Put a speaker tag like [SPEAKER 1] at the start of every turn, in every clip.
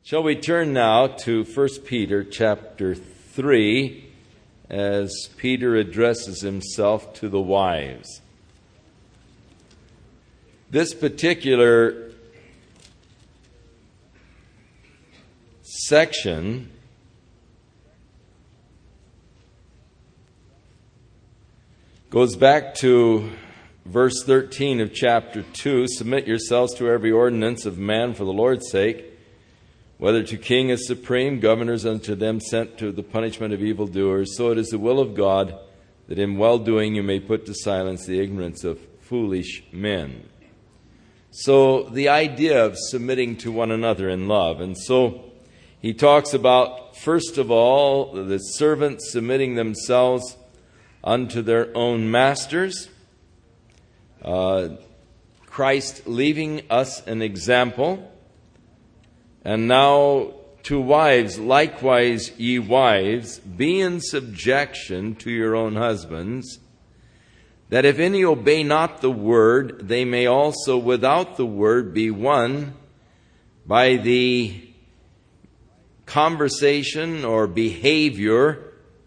[SPEAKER 1] Shall we turn now to 1 Peter chapter 3 as Peter addresses himself to the wives. This particular section goes back to verse 13 of chapter 2. Submit yourselves to every ordinance of man for the Lord's sake, whether to king as supreme, governors unto them sent to the punishment of evildoers. So it is the will of God that in well-doing you may put to silence the ignorance of foolish men. So the idea of submitting to one another in love. And so he talks about, first of all, the servants submitting themselves unto their own masters. Christ leaving us an example. And now to wives, likewise ye wives, be in subjection to your own husbands, that if any obey not the word, they may also without the word be won by the conversation or behavior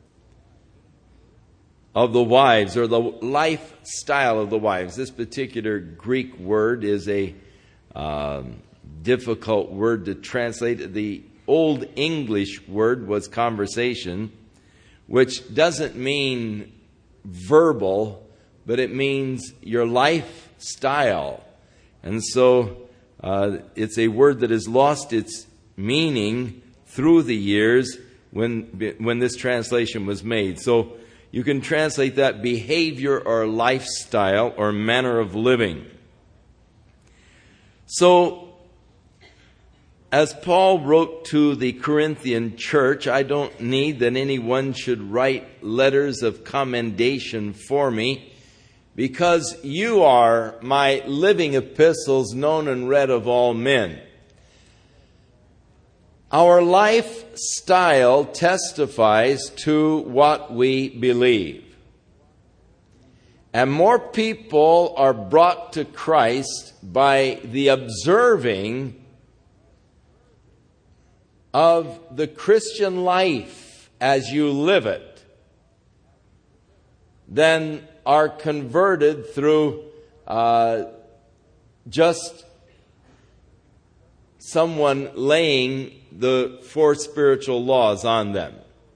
[SPEAKER 1] of the wives, or the lifestyle of the wives. This particular Greek word is a difficult word to translate. The Old English word was conversation, which doesn't mean verbal, but it means your lifestyle. And so it's a word that has lost its meaning through the years when this translation was made. So you can translate that behavior or lifestyle or manner of living. So, as Paul wrote to the Corinthian church, I don't need that anyone should write letters of commendation for me, because you are my living epistles, known and read of all men. Our lifestyle testifies to what we believe. And more people are brought to Christ by the observing of the Christian life as you live it than are converted through just someone laying the four spiritual laws on them.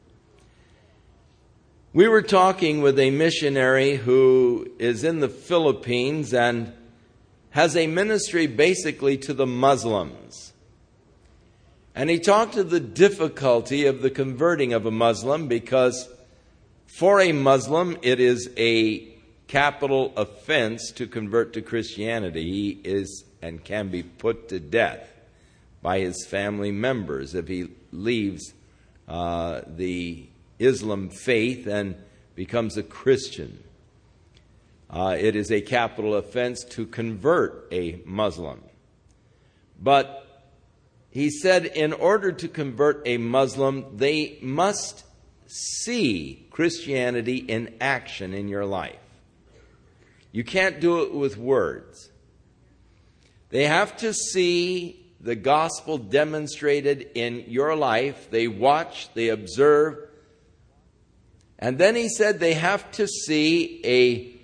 [SPEAKER 1] We were talking with a missionary who is in the Philippines and has a ministry basically to the Muslims. And he talked of the difficulty of the converting of a Muslim, because for a Muslim it is a capital offense to convert to Christianity. He is and can be put to death by his family members if he leaves the Islam faith and becomes a Christian. It is a capital offense to convert a Muslim. But he said in order to convert a Muslim, they must see Christianity in action in your life. You can't do it with words. They have to see the gospel demonstrated in your life. They watch, they observe. And then he said they have to see a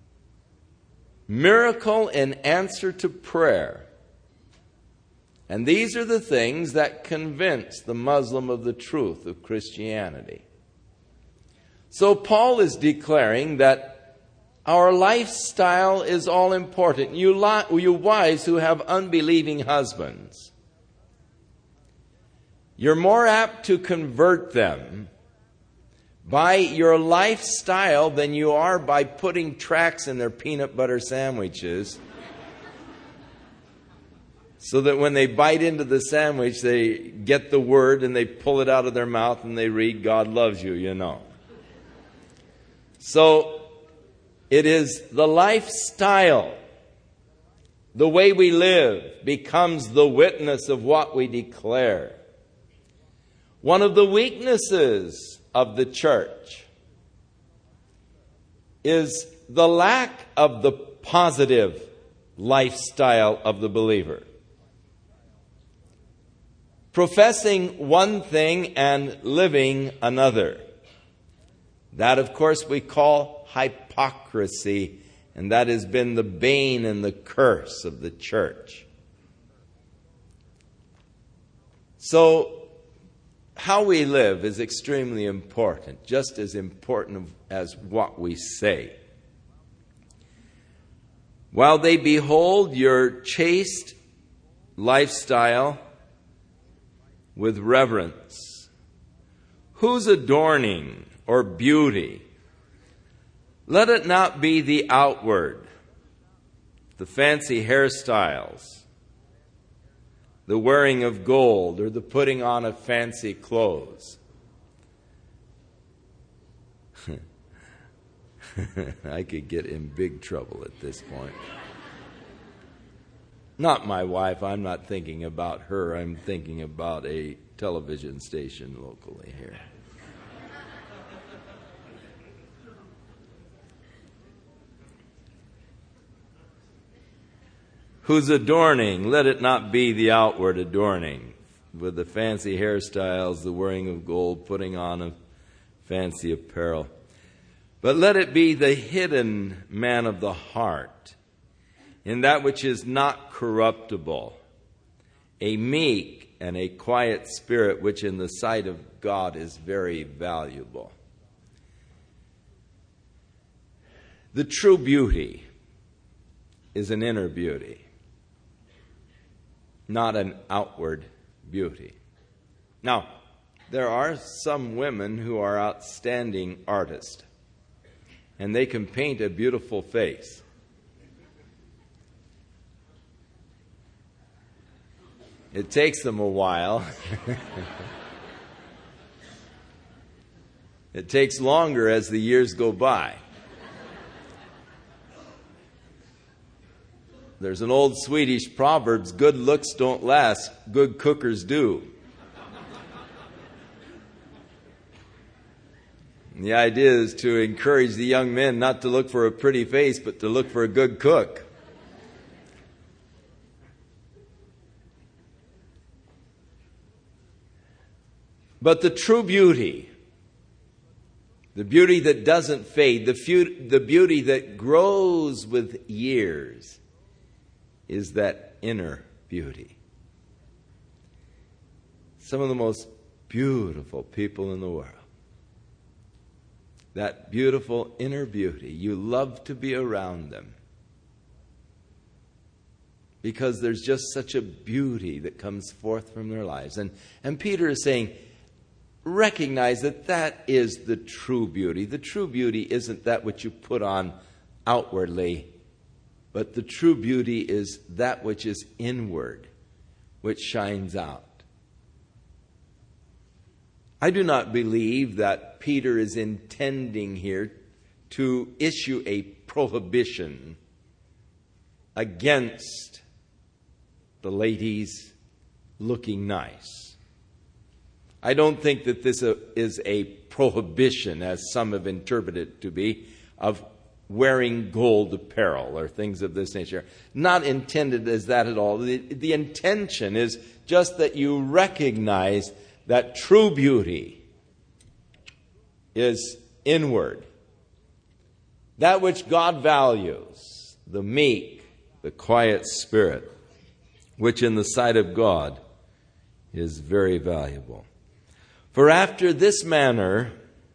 [SPEAKER 1] miracle in answer to prayer. And these are the things that convince the Muslim of the truth of Christianity. So Paul is declaring that our lifestyle is all important. You wives who have unbelieving husbands, you're more apt to convert them by your lifestyle than you are by putting tracks in their peanut butter sandwiches, so that when they bite into the sandwich, they get the word and they pull it out of their mouth and they read, God loves you, you know. So it is the lifestyle, the way we live, becomes the witness of what we declare. One of the weaknesses of the church is the lack of the positive lifestyle of the believer. professing one thing and living another. That, of course, we call hypocrisy, and that has been the bane and the curse of the church. So, how we live is extremely important, just as important as what we say. While they behold your chaste lifestyle with reverence, whose adorning or beauty, let it not be the outward, the fancy hairstyles, the wearing of gold, or the putting on of fancy clothes. I could get in big trouble at this point. Not my wife. I'm not thinking about her. I'm thinking about a television station locally here. Whose adorning, let it not be the outward adorning, with the fancy hairstyles, the wearing of gold, putting on of fancy apparel. But let it be the hidden man of the heart, in that which is not corruptible, a meek and a quiet spirit, which in the sight of God is very valuable. The true beauty is an inner beauty, not an outward beauty. Now, there are some women who are outstanding artists, and they can paint a beautiful face. It takes them a while. It takes longer as the years go by. There's an old Swedish proverb, good looks don't last, good cookers do. And the idea is to encourage the young men not to look for a pretty face, but to look for a good cook. But the true beauty, the beauty that doesn't fade, the beauty that grows with years, is that inner beauty. Some of the most beautiful people in the world. That beautiful inner beauty. You love to be around them, because there's just such a beauty that comes forth from their lives. And Peter is saying, recognize that that is the true beauty. The true beauty isn't that which you put on outwardly, but the true beauty is that which is inward, which shines out. I do not believe that Peter is intending here to issue a prohibition against the ladies looking nice. I don't think that this is a prohibition, as some have interpreted it to be, of wearing gold apparel or things of this nature. Not intended as that at all. The intention is just that you recognize that true beauty is inward. That which God values, the meek, the quiet spirit, which in the sight of God is very valuable. For after this manner,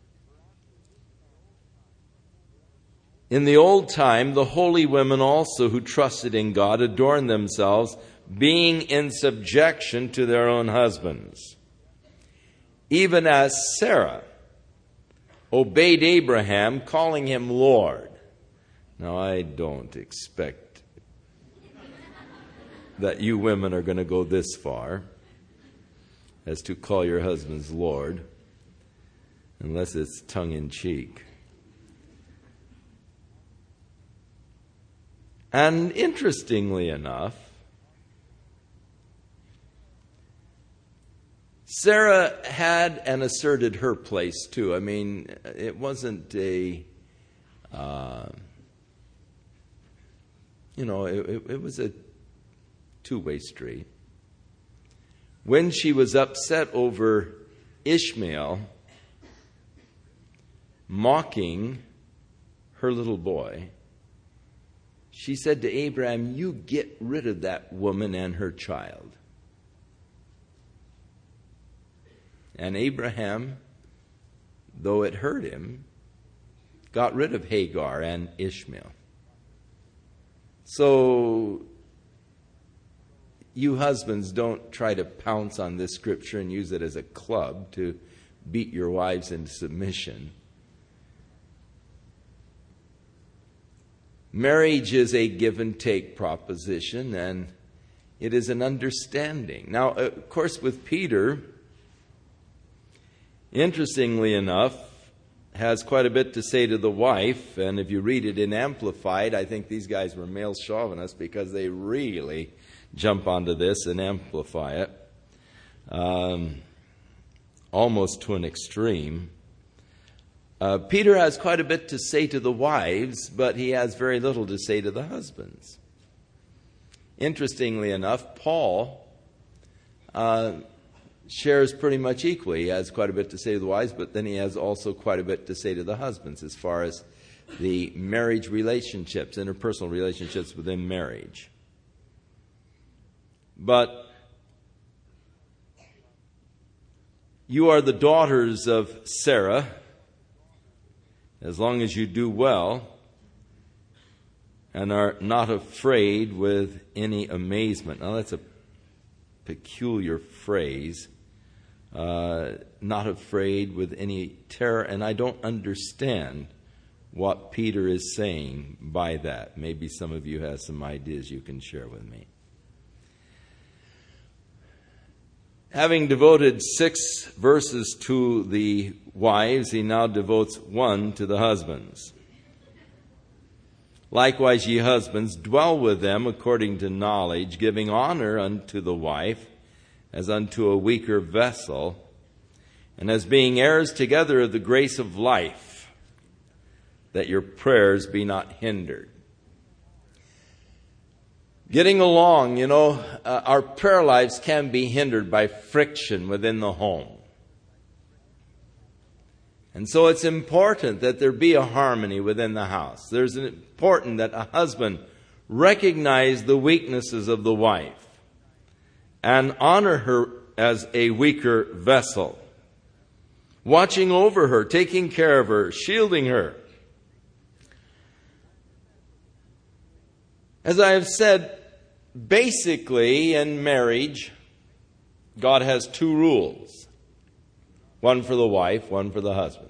[SPEAKER 1] in the old time, the holy women also who trusted in God adorned themselves, being in subjection to their own husbands. Even as Sarah obeyed Abraham, calling him Lord. Now, I don't expect that you women are going to go this far as to call your husbands Lord, unless it's tongue-in-cheek. And interestingly enough, Sarah had and asserted her place too. I mean, it wasn't it was a two-way street. when she was upset over Ishmael mocking her little boy, she said to Abraham, "You get rid of that woman and her child." And Abraham, though it hurt him, got rid of Hagar and Ishmael. So, you husbands, don't try to pounce on this scripture and use it as a club to beat your wives into submission. Marriage is a give and take proposition, and it is an understanding. Now, of course, with Peter, interestingly enough, has quite a bit to say to the wife, and if you read it in Amplified, I think these guys were male chauvinists because they really jump onto this and amplify it, almost to an extreme. Peter has quite a bit to say to the wives, but he has very little to say to the husbands. Interestingly enough, Paul shares pretty much equally. He has quite a bit to say to the wives, but then he has also quite a bit to say to the husbands as far as the marriage relationships, interpersonal relationships within marriage. But you are the daughters of Sarah, as long as you do well and are not afraid with any amazement. Now that's a peculiar phrase. Not afraid with any terror. And I don't understand what Peter is saying by that. Maybe some of you have some ideas you can share with me. Having devoted 6 verses to the wives, he now devotes 1 to the husbands. Likewise, ye husbands, dwell with them according to knowledge, giving honor unto the wife as unto a weaker vessel, and as being heirs together of the grace of life, that your prayers be not hindered. Getting along, our prayer lives can be hindered by friction within the home. And so it's important that there be a harmony within the house. There's important that a husband recognize the weaknesses of the wife and honor her as a weaker vessel, watching over her, taking care of her, shielding her. As I have said, basically in marriage, God has 2 rules. One for the wife, one for the husband.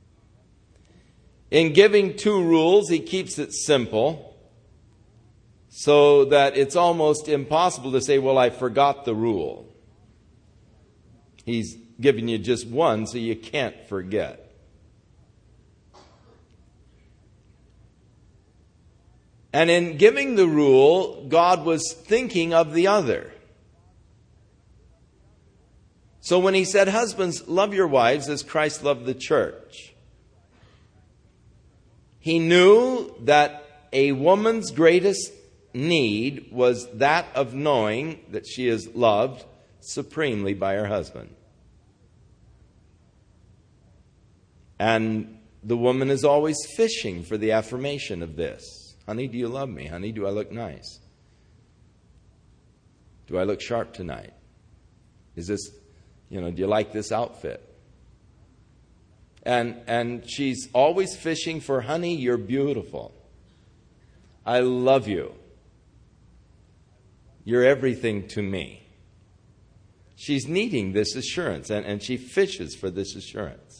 [SPEAKER 1] In giving 2 rules, he keeps it simple so that it's almost impossible to say, well, I forgot the rule. He's given you just 1 so you can't forget. And in giving the rule, God was thinking of the other. So when he said, husbands, love your wives as Christ loved the church, he knew that a woman's greatest need was that of knowing that she is loved supremely by her husband. And the woman is always fishing for the affirmation of this. Honey, do you love me? Honey, do I look nice? Do I look sharp tonight? Is this, do you like this outfit? And she's always fishing for, honey, you're beautiful. I love you. You're everything to me. She's needing this assurance, and she fishes for this assurance.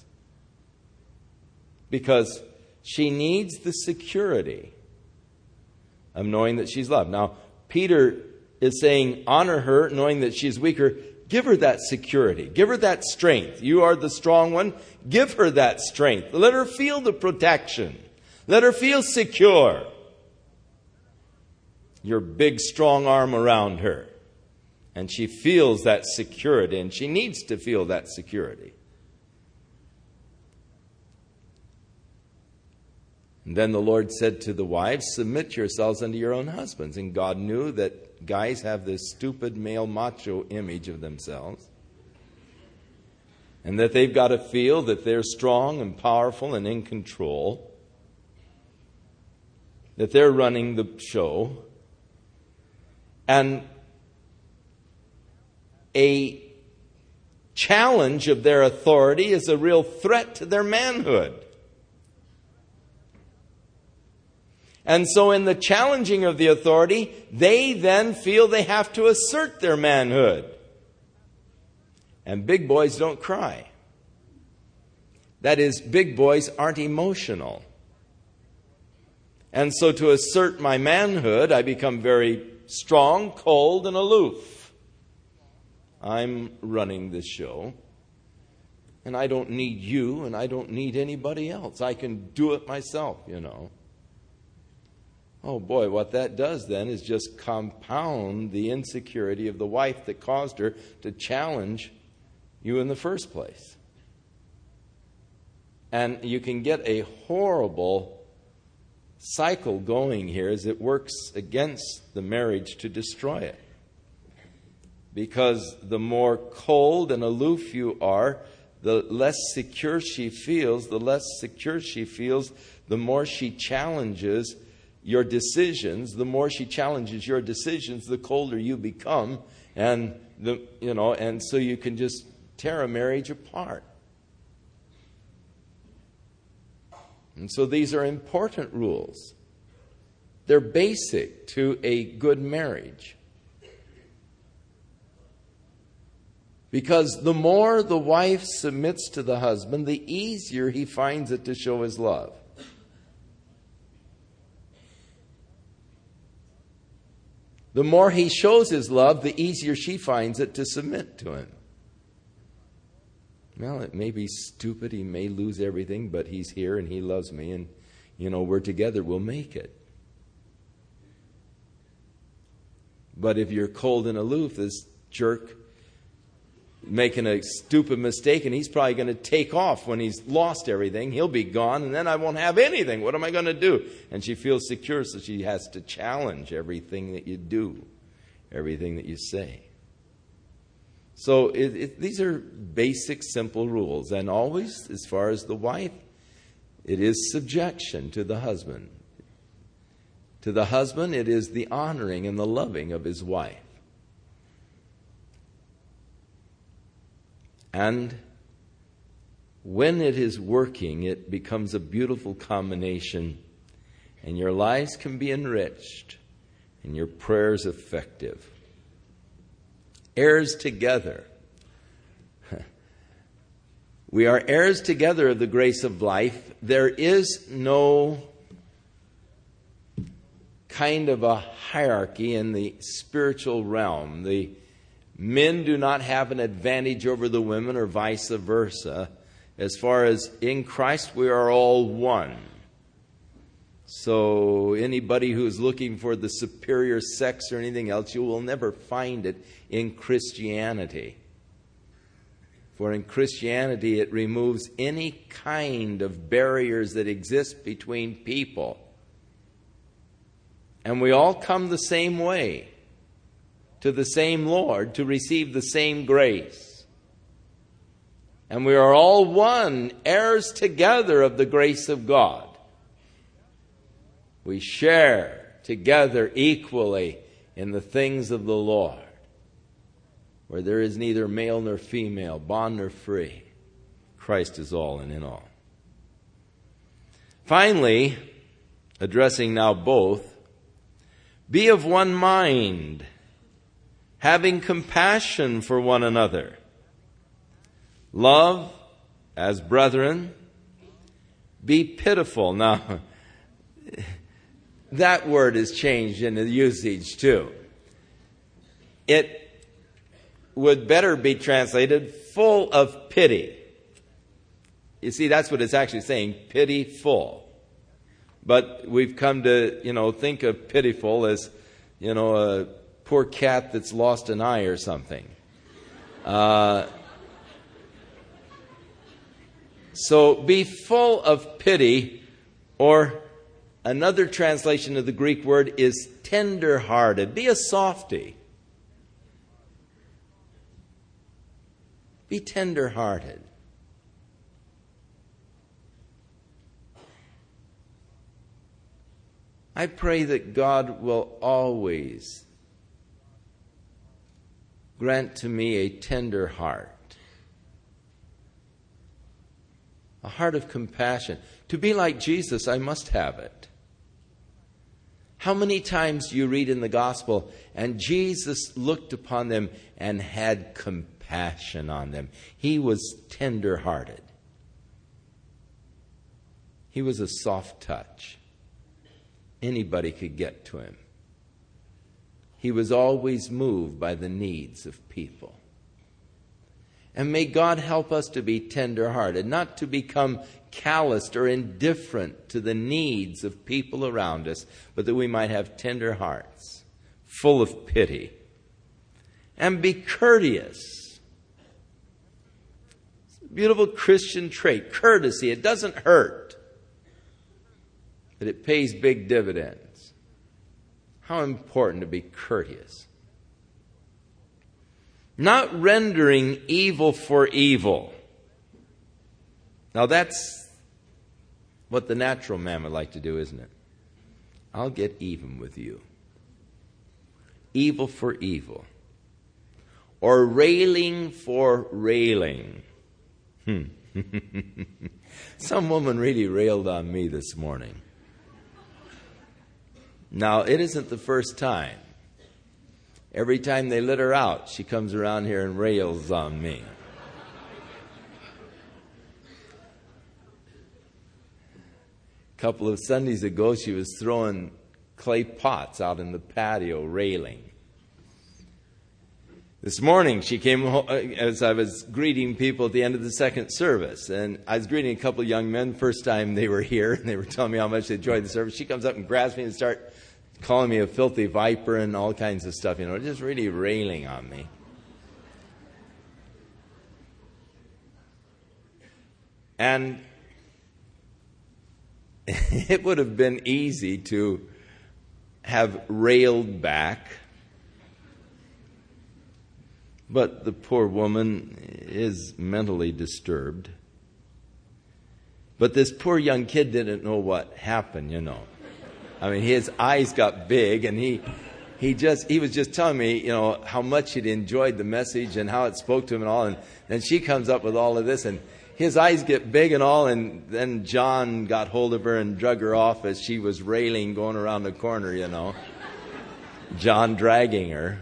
[SPEAKER 1] Because she needs the security of knowing that she's loved. Now, Peter is saying, honor her, knowing that she's weaker. Give her that security. Give her that strength. You are the strong one. Give her that strength. Let her feel the protection. Let her feel secure. Your big, strong arm around her. And she feels that security, and she needs to feel that security. And then the Lord said to the wives, submit yourselves unto your own husbands. And God knew that that guys have this stupid male macho image of themselves, and that they've got to feel that they're strong and powerful and in control, that they're running the show. And a challenge of their authority is a real threat to their manhood. And so in the challenging of the authority, they then feel they have to assert their manhood. And big boys don't cry. That is, big boys aren't emotional. And so to assert my manhood, I become very strong, cold, and aloof. I'm running this show, and I don't need you, and I don't need anybody else. I can do it myself, you know. Oh boy, what that does then is just compound the insecurity of the wife that caused her to challenge you in the first place. And you can get a horrible cycle going here as it works against the marriage to destroy it. Because the more cold and aloof you are, the less secure she feels. The less secure she feels, the more she challenges your decisions. The more she challenges your decisions, the colder you become. And so you can just tear a marriage apart. And so these are important rules. They're basic to a good marriage. Because the more the wife submits to the husband, the easier he finds it to show his love. The more he shows his love, the easier she finds it to submit to him. Well, it may be stupid, he may lose everything, but he's here and he loves me, and, we're together, we'll make it. But if you're cold and aloof, this jerk making a stupid mistake, and he's probably going to take off when he's lost everything. He'll be gone, and then I won't have anything. What am I going to do? And she feels secure, so she has to challenge everything that you do, everything that you say. So these are basic, simple rules. And always, as far as the wife, it is subjection to the husband. To the husband, it is the honoring and the loving of his wife. And when it is working, it becomes a beautiful combination, and your lives can be enriched and your prayers effective. Heirs together. We are heirs together of the grace of life. There is no kind of a hierarchy in the spiritual realm. The men do not have an advantage over the women or vice versa. As far as in Christ, we are all one. So anybody who is looking for the superior sex or anything else, you will never find it in Christianity. For in Christianity, it removes any kind of barriers that exist between people. And we all come the same way, to the same Lord, to receive the same grace. And we are all one, heirs together of the grace of God. We share together equally in the things of the Lord, where there is neither male nor female, bond nor free. Christ is all and in all. Finally, addressing now both, be of one mind, having compassion for one another. Love as brethren. Be pitiful. Now, that word is changed in the usage too. It would better be translated full of pity. You see, that's what it's actually saying, pitiful. But we've come to, think of pitiful as, a poor cat that's lost an eye or something. So be full of pity, or Another translation of the Greek word is tender-hearted. Be a softy. Be tender-hearted. I pray that God will always grant to me a tender heart. A heart of compassion. To be like Jesus, I must have it. How many times do you read in the gospel, and Jesus looked upon them and had compassion on them? He was tender-hearted. He was a soft touch. Anybody could get to him. He was always moved by the needs of people. And may God help us to be tender-hearted, not to become calloused or indifferent to the needs of people around us, but that we might have tender hearts, full of pity. And be courteous. It's a beautiful Christian trait, courtesy. It doesn't hurt, but it pays big dividends. How important to be courteous. Not rendering evil for evil. Now that's what the natural man would like to do, isn't it? I'll get even with you. Evil for evil. Or railing for railing. Some woman really railed on me this morning. Now, it isn't the first time. Every time they let her out, she comes around here and rails on me. A couple of Sundays ago, she was throwing clay pots out in the patio, railing. This morning, she came home as I was greeting people at the end of the second service. And I was greeting a couple of young men, first time they were here, and they were telling me how much they enjoyed the service. She comes up and grabs me and starts calling me a filthy viper and all kinds of stuff, just really railing on me. And it would have been easy to have railed back, but the poor woman is mentally disturbed. But this poor young kid didn't know what happened, I mean, his eyes got big, and he was just telling me, how much he'd enjoyed the message and how it spoke to him and all. And then she comes up with all of this, and his eyes get big and all. And then John got hold of her and drug her off as she was railing, going around the corner, John dragging her.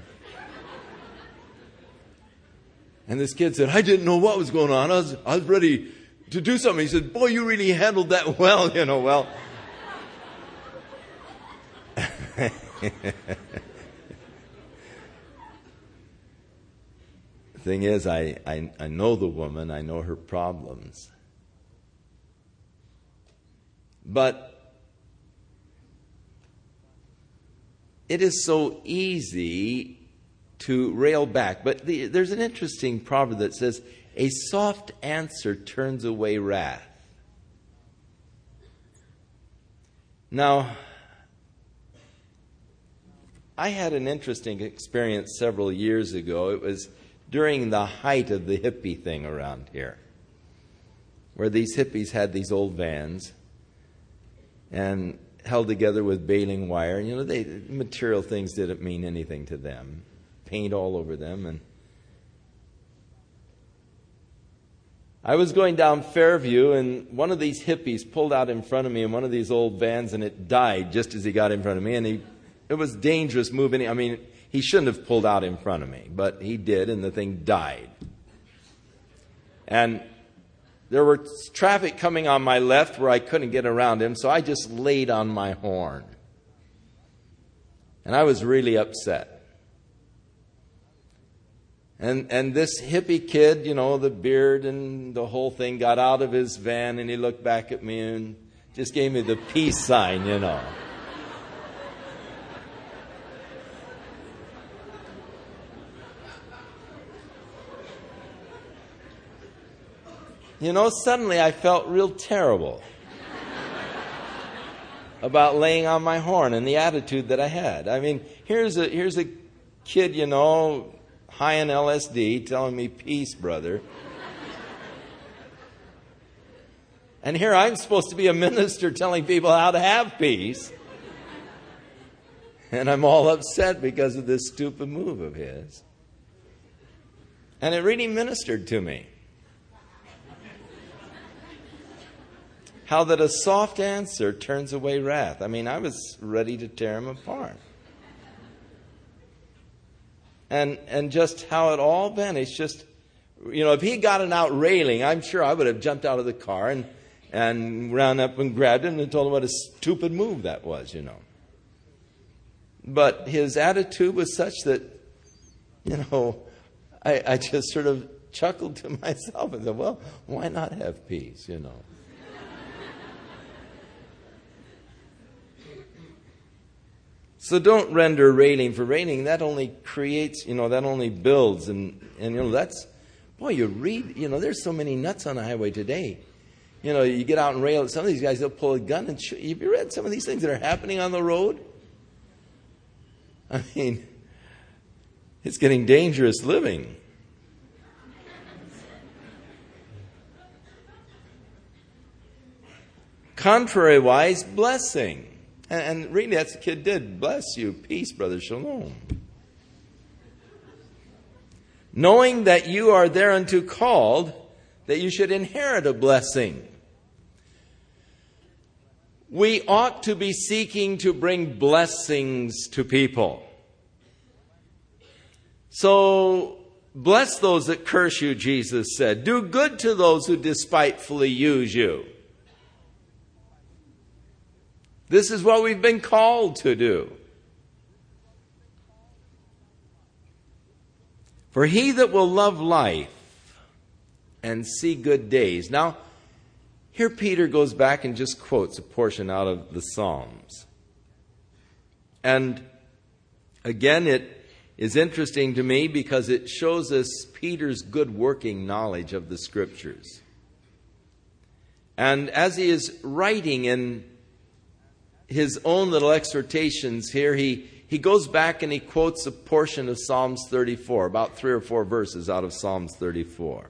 [SPEAKER 1] And this kid said, I didn't know what was going on. I was ready to do something. He said, boy, you really handled that well, well. The thing is, I know the woman, I know her problems. But it is so easy to rail back. But there's an interesting proverb that says, a soft answer turns away wrath. Now, I had an interesting experience several years ago. It was during the height of the hippie thing around here, where these hippies had these old vans and held together with baling wire. Material things didn't mean anything to them. Paint all over them. And I was going down Fairview, and one of these hippies pulled out in front of me in one of these old vans, and it died just as he got in front of me. And it was dangerous moving. I mean, he shouldn't have pulled out in front of me, but he did, and the thing died. And there was traffic coming on my left where I couldn't get around him, so I just laid on my horn. And I was really upset. And this hippie kid, the beard and the whole thing, got out of his van, and he looked back at me and just gave me the peace sign, Suddenly I felt real terrible about laying on my horn and the attitude that I had. I mean, here's a kid, high in LSD telling me, peace, brother. And here I'm supposed to be a minister telling people how to have peace. And I'm all upset because of this stupid move of his. And it really ministered to me. How that a soft answer turns away wrath. I mean, I was ready to tear him apart. And just how it all vanished. Just, if he got an out railing, I'm sure I would have jumped out of the car and ran up and grabbed him and told him what a stupid move that was, But his attitude was such that, I just sort of chuckled to myself and said, well, why not have peace, So don't render railing for railing. That only creates, that only builds. And that's, boy, you read, there's so many nuts on the highway today. You get out and rail at some of these guys, they'll pull a gun and shoot. Have you read some of these things that are happening on the road? I mean, it's getting dangerous living. Contrary-wise, blessing. And really, that's what the kid did. Bless you. Peace, brother. Shalom. Knowing that you are thereunto called, that you should inherit a blessing. We ought to be seeking to bring blessings to people. So, bless those that curse you, Jesus said. Do good to those who despitefully use you. This is what we've been called to do. For he that will love life and see good days. Now, here Peter goes back and just quotes a portion out of the Psalms. And again, it is interesting to me because it shows us Peter's good working knowledge of the Scriptures. And as he is writing in his own little exhortations here, he goes back and he quotes a portion of Psalms 34, about 3 or 4 verses out of Psalms 34.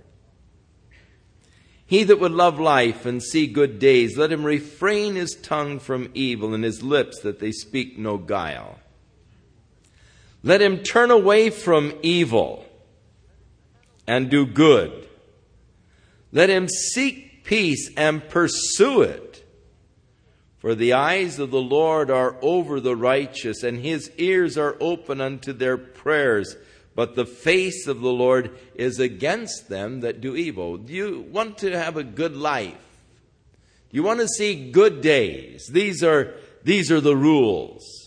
[SPEAKER 1] He that would love life and see good days, let him refrain his tongue from evil and his lips that they speak no guile. Let him turn away from evil and do good. Let him seek peace and pursue it. For the eyes of the Lord are over the righteous, and his ears are open unto their prayers. But the face of the Lord is against them that do evil. Do you want to have a good life? Do you want to see good days? These are the rules.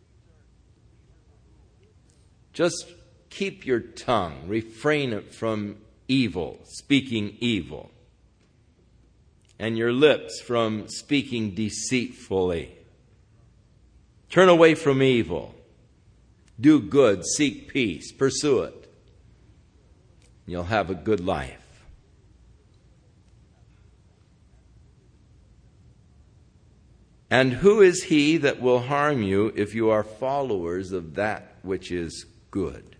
[SPEAKER 1] Just keep your tongue. Refrain it from evil, speaking evil. And your lips from speaking deceitfully. Turn away from evil. Do good, seek peace, pursue it. You'll have a good life. And who is he that will harm you if you are followers of that which is good?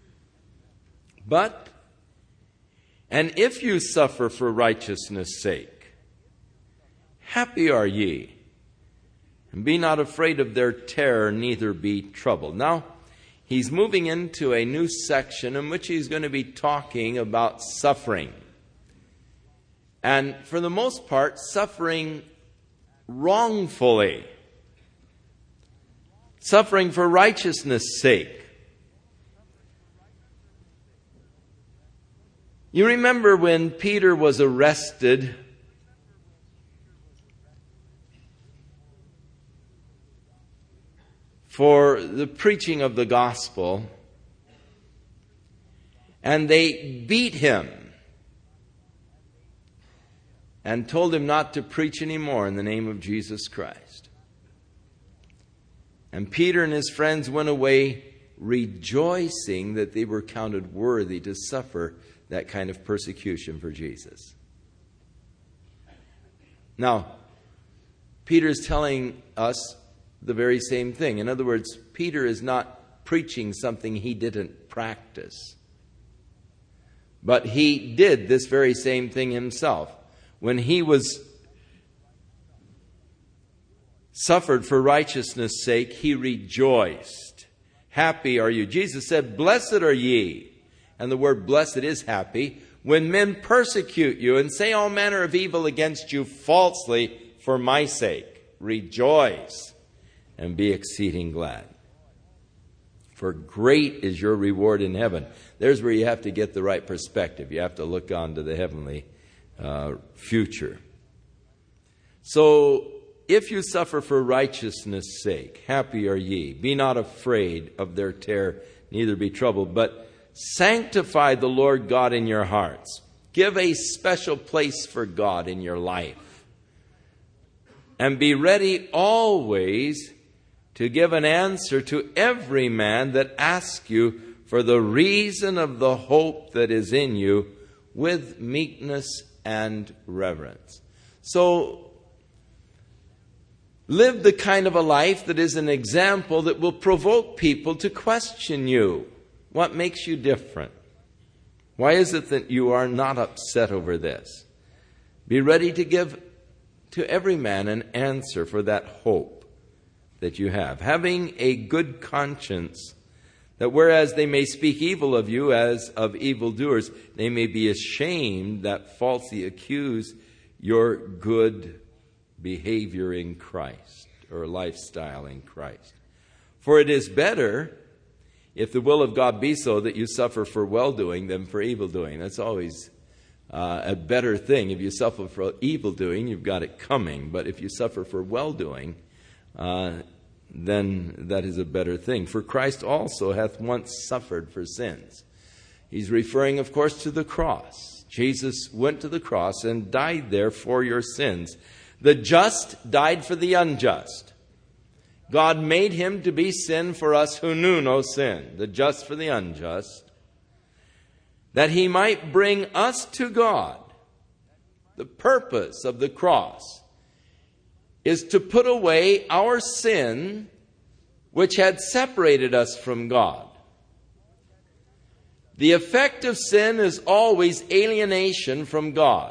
[SPEAKER 1] But, and if you suffer for righteousness' sake, happy are ye, and be not afraid of their terror, neither be troubled. Now, he's moving into a new section in which he's going to be talking about suffering. And for the most part, suffering wrongfully. Suffering for righteousness' sake. You remember when Peter was arrested for the preaching of the gospel, and they beat him and told him not to preach anymore in the name of Jesus Christ. And Peter and his friends went away rejoicing that they were counted worthy to suffer that kind of persecution for Jesus. Now, Peter's telling us the very same thing. In other words, Peter is not preaching something he didn't practice. But he did this very same thing himself. When he was suffered for righteousness' sake, he rejoiced. Happy are you. Jesus said, blessed are ye. And the word blessed is happy. When men persecute you and say all manner of evil against you falsely for my sake, rejoice and be exceeding glad. For great is your reward in heaven. There's where you have to get the right perspective. You have to look on to the heavenly future. So, if you suffer for righteousness' sake, happy are ye. Be not afraid of their terror, neither be troubled. But sanctify the Lord God in your hearts. Give a special place for God in your life. And be ready always to give an answer to every man that asks you for the reason of the hope that is in you, with meekness and reverence. So, live the kind of a life that is an example that will provoke people to question you. What makes you different? Why is it that you are not upset over this? Be ready to give to every man an answer for that hope that you have. Having a good conscience, that whereas they may speak evil of you as of evildoers, they may be ashamed that falsely accuse your good behavior in Christ, or lifestyle in Christ. For it is better, if the will of God be so, that you suffer for well-doing than for evil-doing. That's always a better thing. If you suffer for evil-doing, you've got it coming. But if you suffer for well-doing, then that is a better thing. For Christ also hath once suffered for sins. He's referring, of course, to the cross. Jesus went to the cross and died there for your sins. The just died for the unjust. God made him to be sin for us who knew no sin. The just for the unjust. That he might bring us to God. The purpose of the cross is to put away our sin, which had separated us from God. The effect of sin is always alienation from God.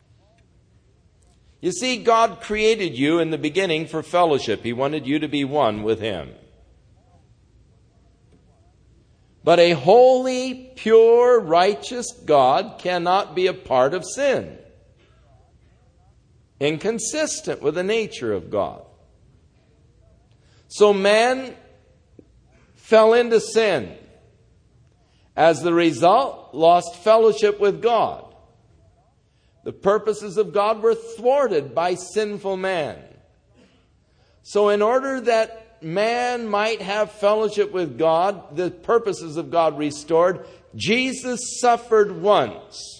[SPEAKER 1] You see, God created you in the beginning for fellowship. He wanted you to be one with him. But a holy, pure, righteous God cannot be a part of sin. Inconsistent with the nature of God. So man fell into sin. As the result, lost fellowship with God. The purposes of God were thwarted by sinful man. So in order that man might have fellowship with God, the purposes of God restored, Jesus suffered once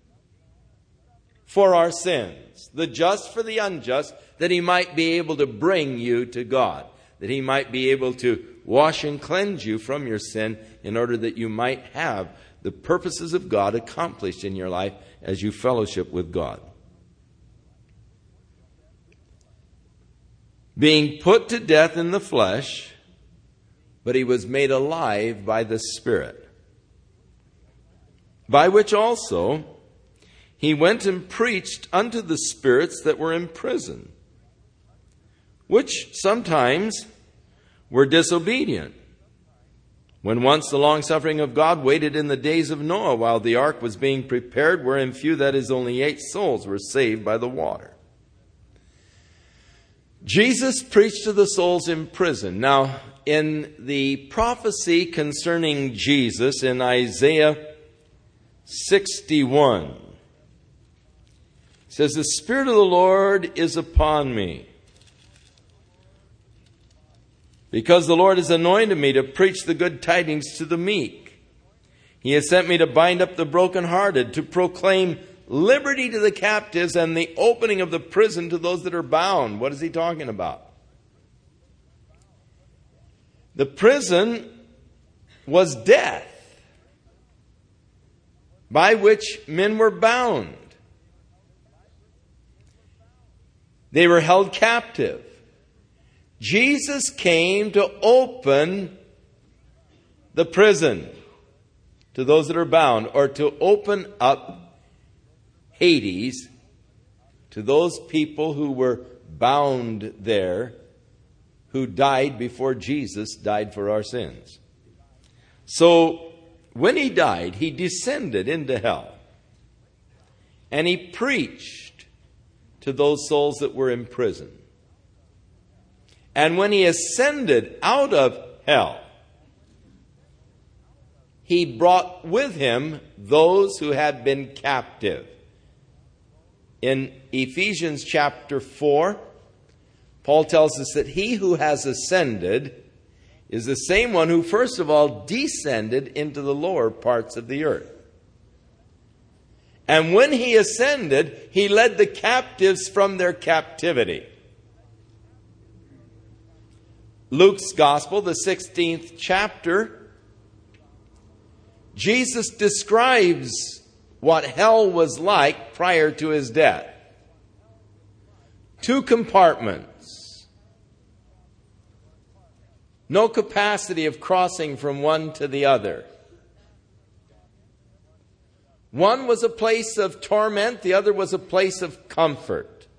[SPEAKER 1] for our sins, the just for the unjust, that he might be able to bring you to God, that he might be able to wash and cleanse you from your sin in order that you might have the purposes of God accomplished in your life as you fellowship with God. Being put to death in the flesh, but he was made alive by the Spirit, by which also he went and preached unto the spirits that were in prison, which sometimes were disobedient, when once the long-suffering of God waited in the days of Noah, while the ark was being prepared, wherein few, that is, only 8 souls, were saved by the water. Jesus preached to the souls in prison. Now, in the prophecy concerning Jesus in Isaiah 61, it says, "The Spirit of the Lord is upon me, because the Lord has anointed me to preach the good tidings to the meek. He has sent me to bind up the brokenhearted, to proclaim liberty to the captives and the opening of the prison to those that are bound." What is he talking about? The prison was death, by which men were bound. They were held captive. Jesus came to open the prison to those that are bound, or to open up Hades to those people who were bound there, who died before Jesus died for our sins. So when he died, he descended into hell. And he preached to those souls that were in prison. And when he ascended out of hell, he brought with him those who had been captive. In Ephesians chapter 4, Paul tells us that he who has ascended is the same one who first of all descended into the lower parts of the earth. And when he ascended, he led the captives from their captivity. Luke's Gospel, the 16th chapter, Jesus describes what hell was like prior to his death. 2 compartments. No capacity of crossing from one to the other. One was a place of torment, the other was a place of comfort.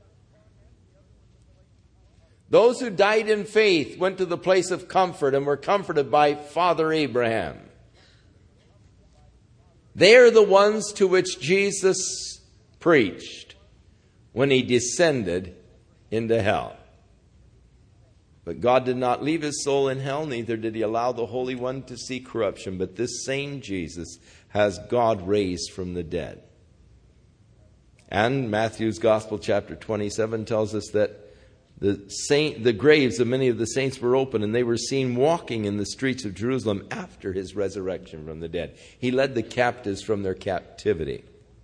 [SPEAKER 1] Those who died in faith went to the place of comfort and were comforted by Father Abraham. They are the ones to which Jesus preached when he descended into hell. But God did not leave his soul in hell, neither did he allow the Holy One to see corruption. But this same Jesus has God raised from the dead. And Matthew's Gospel, chapter 27, tells us that the graves of many of the saints were open, and they were seen walking in the streets of Jerusalem after his resurrection from the dead. He led the captives from their captivity.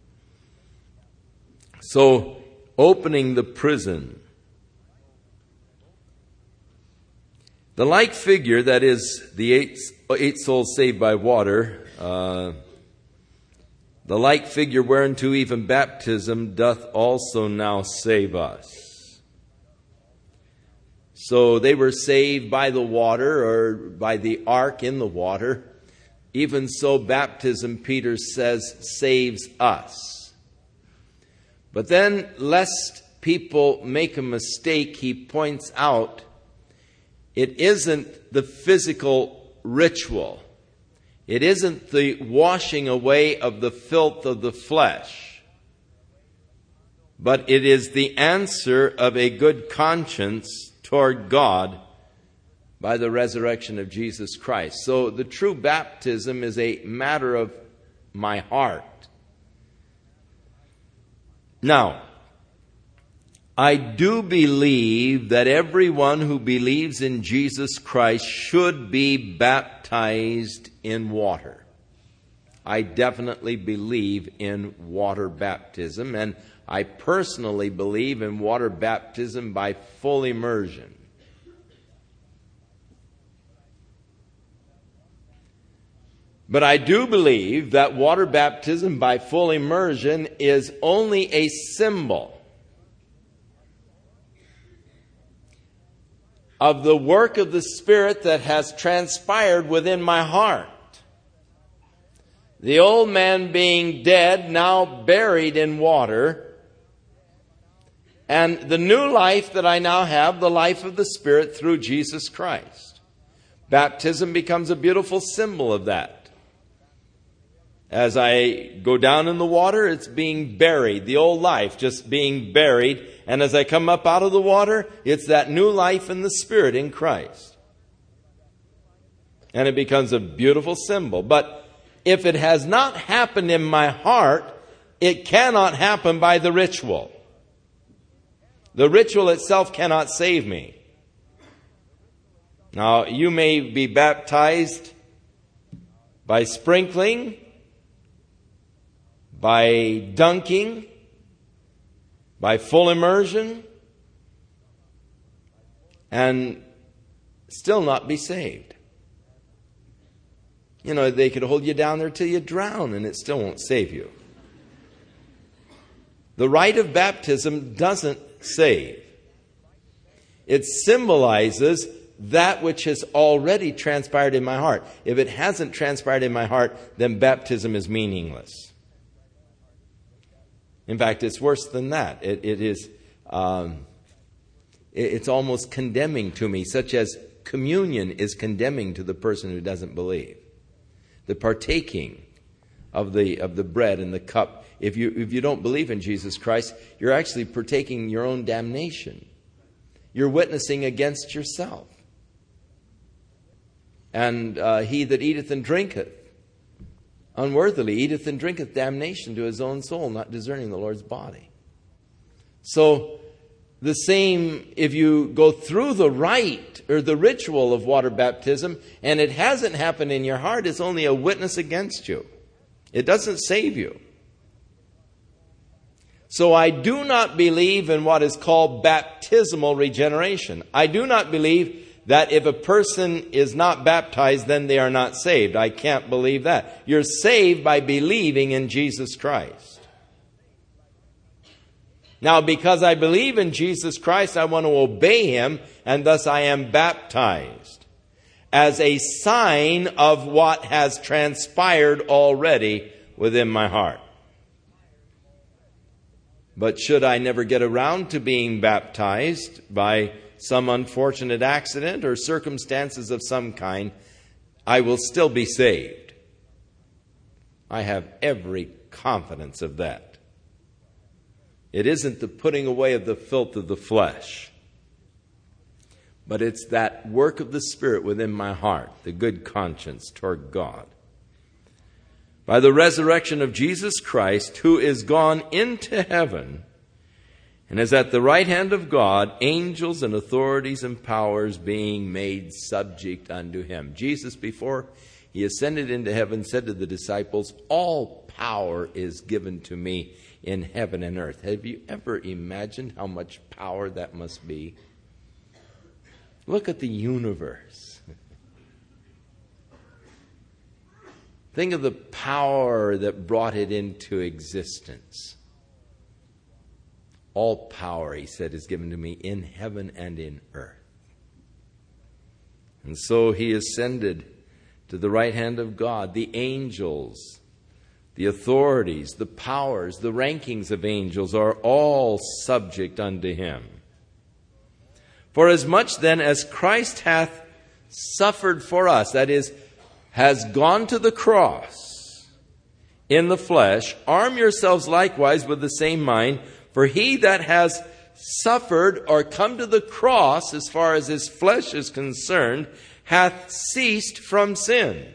[SPEAKER 1] So, opening the prison. The like figure, that is, the eight souls saved by water, the like figure whereunto even baptism doth also now save us. So they were saved by the water, or by the ark in the water. Even so, baptism, Peter says, saves us. But then, lest people make a mistake, he points out it isn't the physical ritual. It isn't the washing away of the filth of the flesh. But it is the answer of a good conscience toward God by the resurrection of Jesus Christ. So the true baptism is a matter of my heart. Now, I do believe that everyone who believes in Jesus Christ should be baptized in water. I definitely believe in water baptism, and I personally believe in water baptism by full immersion. But I do believe that water baptism by full immersion is only a symbol of the work of the Spirit that has transpired within my heart. The old man being dead, now buried in water, and the new life that I now have, the life of the Spirit through Jesus Christ. Baptism becomes a beautiful symbol of that. As I go down in the water, it's being buried, the old life just being buried. And as I come up out of the water, it's that new life in the Spirit in Christ. And it becomes a beautiful symbol. But if it has not happened in my heart, it cannot happen by the ritual. The ritual itself cannot save me. Now, you may be baptized by sprinkling, by dunking, by full immersion, and still not be saved. You know, they could hold you down there till you drown and it still won't save you. The rite of baptism doesn't save. It symbolizes that which has already transpired in my heart. If it hasn't transpired in my heart, then baptism is meaningless. In fact, it's worse than that. It's almost condemning to me, such as communion is condemning to the person who doesn't believe. The partaking of the bread and the cup. If you don't believe in Jesus Christ, you're actually partaking your own damnation. You're witnessing against yourself. And he that eateth and drinketh unworthily eateth and drinketh damnation to his own soul, not discerning the Lord's body. So the same, if you go through the rite or the ritual of water baptism and it hasn't happened in your heart, it's only a witness against you. It doesn't save you. So I do not believe in what is called baptismal regeneration. I do not believe that if a person is not baptized, then they are not saved. I can't believe that. You're saved by believing in Jesus Christ. Now, because I believe in Jesus Christ, I want to obey Him, and thus I am baptized as a sign of what has transpired already within my heart. But should I never get around to being baptized by some unfortunate accident or circumstances of some kind, I will still be saved. I have every confidence of that. It isn't the putting away of the filth of the flesh, but it's that work of the Spirit within my heart, the good conscience toward God. By the resurrection of Jesus Christ, who is gone into heaven and is at the right hand of God, angels and authorities and powers being made subject unto Him. Jesus, before He ascended into heaven, said to the disciples, all power is given to me in heaven and earth. Have you ever imagined how much power that must be? Look at the universe. Think of the power that brought it into existence. All power, He said, is given to me in heaven and in earth. And so He ascended to the right hand of God. The angels, the authorities, the powers, the rankings of angels are all subject unto Him. For as much then as Christ hath suffered for us, that is, has gone to the cross in the flesh, arm yourselves likewise with the same mind. For he that has suffered or come to the cross, as far as his flesh is concerned, hath ceased from sin.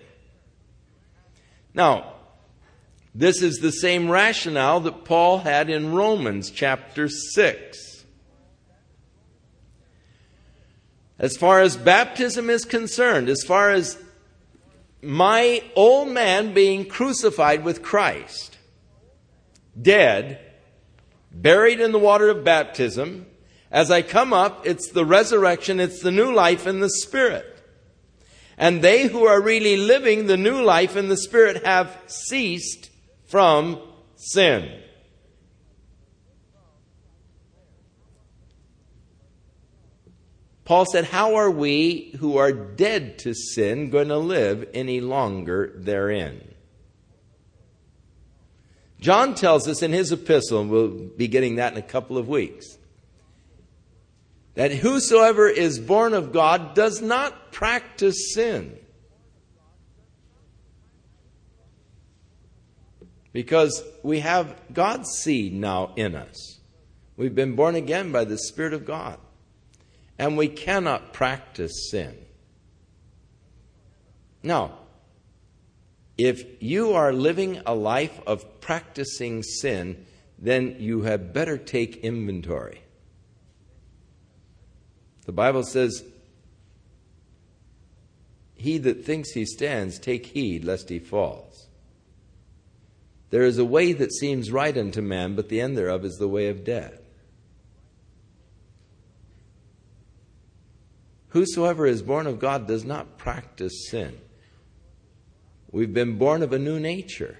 [SPEAKER 1] Now, this is the same rationale that Paul had in Romans chapter 6. As far as baptism is concerned, as far as my old man being crucified with Christ, dead, buried in the water of baptism, as I come up, it's the resurrection, it's the new life in the Spirit. And they who are really living the new life in the Spirit have ceased from sin. Paul said, how are we who are dead to sin going to live any longer therein? John tells us in his epistle, and we'll be getting that in a couple of weeks, that whosoever is born of God does not practice sin. Because we have God's seed now in us. We've been born again by the Spirit of God. And we cannot practice sin. Now, if you are living a life of practicing sin, then you had better take inventory. The Bible says, he that thinks he stands, take heed lest he falls. There is a way that seems right unto man, but the end thereof is the way of death. Whosoever is born of God does not practice sin. We've been born of a new nature.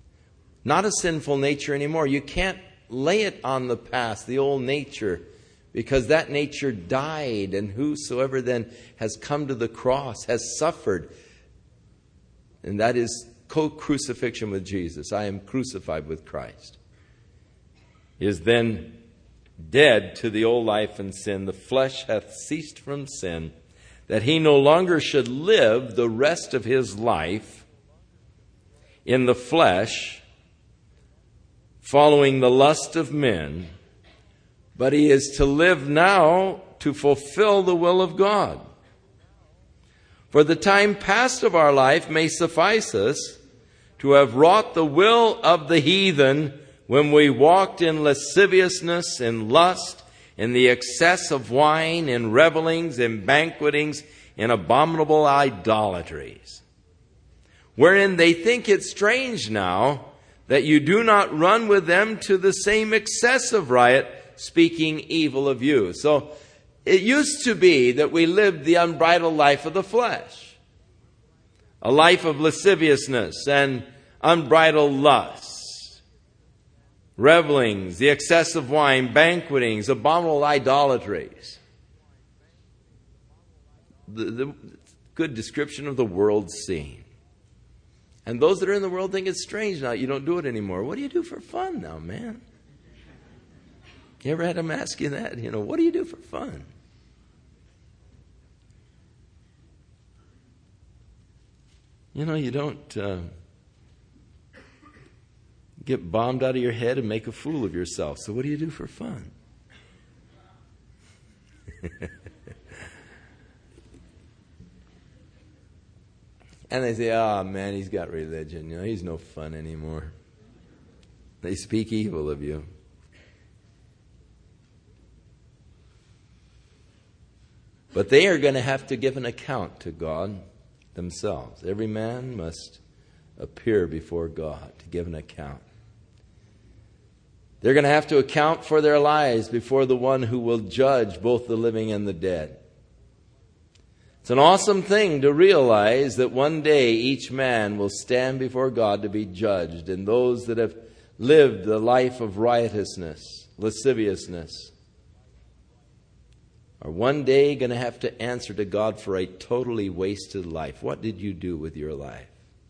[SPEAKER 1] Not a sinful nature anymore. You can't lay it on the past, the old nature, because that nature died, and whosoever then has come to the cross has suffered. And that is co-crucifixion with Jesus. I am crucified with Christ. He is then dead to the old life and sin. The flesh hath ceased from sin, that he no longer should live the rest of his life in the flesh, following the lust of men, but he is to live now to fulfill the will of God. For the time past of our life may suffice us to have wrought the will of the heathen when we walked in lasciviousness, in lust, in the excess of wine, in revellings, in banquetings, in abominable idolatries, wherein they think it strange now that you do not run with them to the same excess of riot, speaking evil of you. So it used to be that we lived the unbridled life of the flesh, a life of lasciviousness and unbridled lust, revelings, the excess of wine, banquetings, abominable idolatries. The good description of the world scene. And those that are in the world think it's strange now you don't do it anymore. What do you do for fun now, man? You ever had them ask you that? What do you do for fun? You don't get bombed out of your head and make a fool of yourself. So what do you do for fun? And they say, oh man, he's got religion. He's no fun anymore. They speak evil of you. But they are going to have to give an account to God themselves. Every man must appear before God to give an account. They're going to have to account for their lives before the one who will judge both the living and the dead. It's an awesome thing to realize that one day each man will stand before God to be judged, and those that have lived the life of riotousness, lasciviousness, are one day going to have to answer to God for a totally wasted life. What did you do with your life?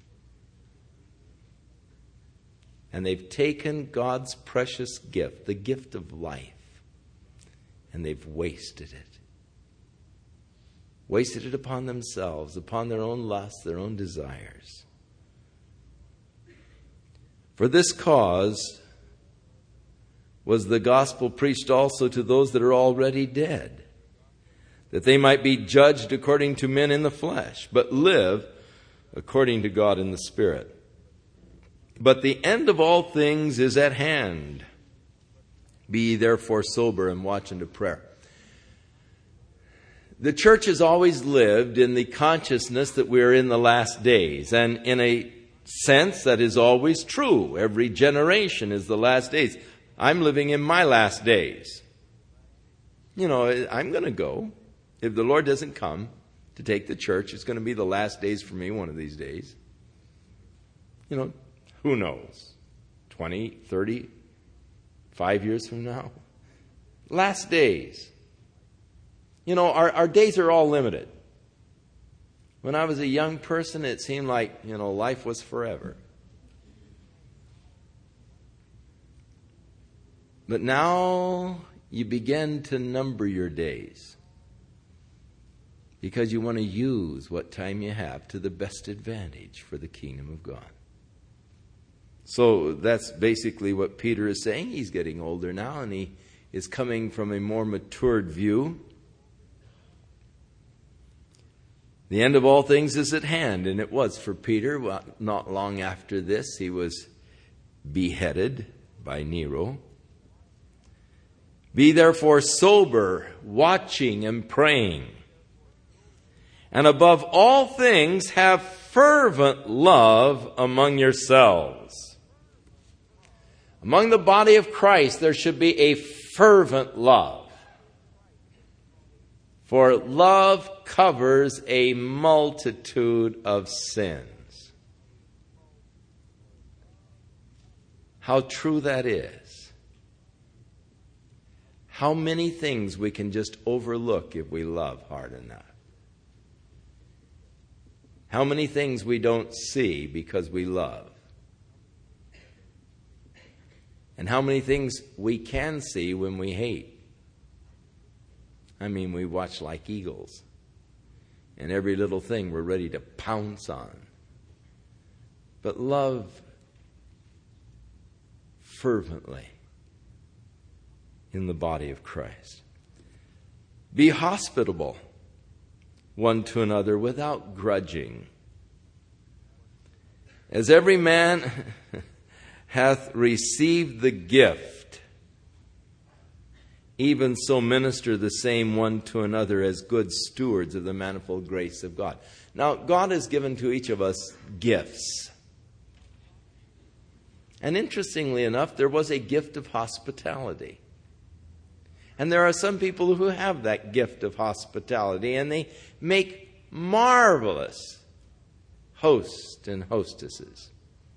[SPEAKER 1] And they've taken God's precious gift, the gift of life, and they've wasted it. Wasted it upon themselves, upon their own lusts, their own desires. For this cause was the gospel preached also to those that are already dead, that they might be judged according to men in the flesh, but live according to God in the Spirit. But the end of all things is at hand. Be ye therefore sober and watch unto prayer. The church has always lived in the consciousness that we are in the last days. And in a sense, that is always true. Every generation is the last days. I'm living in my last days. I'm going to go. If the Lord doesn't come to take the church, it's going to be the last days for me one of these days. Who knows? 20, 30, 5 years from now? Last days. Our days are all limited. When I was a young person, it seemed like, life was forever. But now you begin to number your days because you want to use what time you have to the best advantage for the kingdom of God. So that's basically what Peter is saying. He's getting older now, and he is coming from a more matured view. The end of all things is at hand, and it was for Peter. Not long after this, he was beheaded by Nero. Be therefore sober, watching and praying. And above all things, have fervent love among yourselves. Among the body of Christ, there should be a fervent love. For love covers a multitude of sins. How true that is. how many things we can just overlook if we love hard enough. How many things we don't see because we love. And how many things we can see when we hate. I mean, we watch like eagles. And every little thing we're ready to pounce on. But love fervently in the body of Christ. Be hospitable one to another without grudging. As every man hath received the gift, even so minister the same one to another as good stewards of the manifold grace of God. Now, God has given to each of us gifts. And interestingly enough, there was a gift of hospitality. And there are some people who have that gift of hospitality, and they make marvelous hosts and hostesses.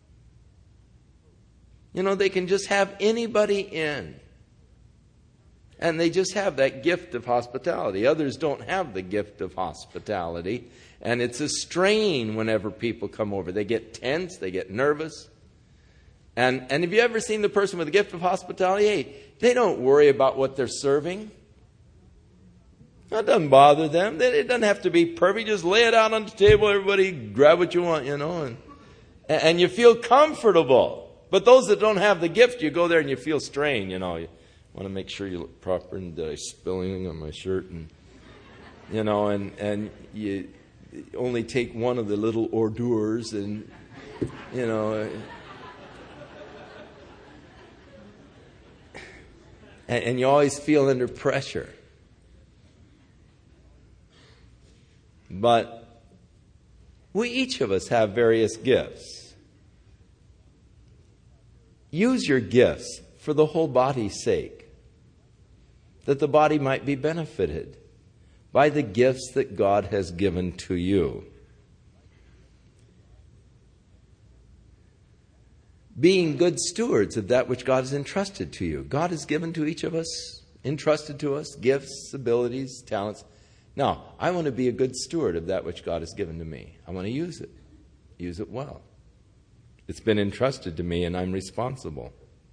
[SPEAKER 1] You know, they can just have anybody in. And they just have that gift of hospitality. Others don't have the gift of hospitality. And it's a strain whenever people come over. They get tense, they get nervous. And have you ever seen the person with the gift of hospitality? Hey, they don't worry about what they're serving. That doesn't bother them. It doesn't have to be perfect. Just lay it out on the table. Everybody grab what you want, you know. And you feel comfortable. But those that don't have the gift, you go there and you feel strained, you know. You want to make sure you look proper, and did I spill anything on my shirt? And, you know, and you only take one of the little hors d'oeuvres and, you know. And you always feel under pressure. But we each of us have various gifts. Use your gifts for the whole body's sake, that the body might be benefited by the gifts that God has given to you. Being good stewards of that which God has entrusted to you. God has given to each of us, entrusted to us, gifts, abilities, talents. Now, I want to be a good steward of that which God has given to me. I want to use it well. It's been entrusted to me, and I'm responsible.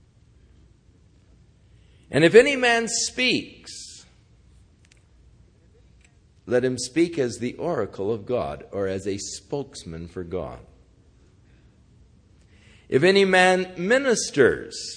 [SPEAKER 1] And if any man speaks, let him speak as the oracle of God, or as a spokesman for God. If any man ministers,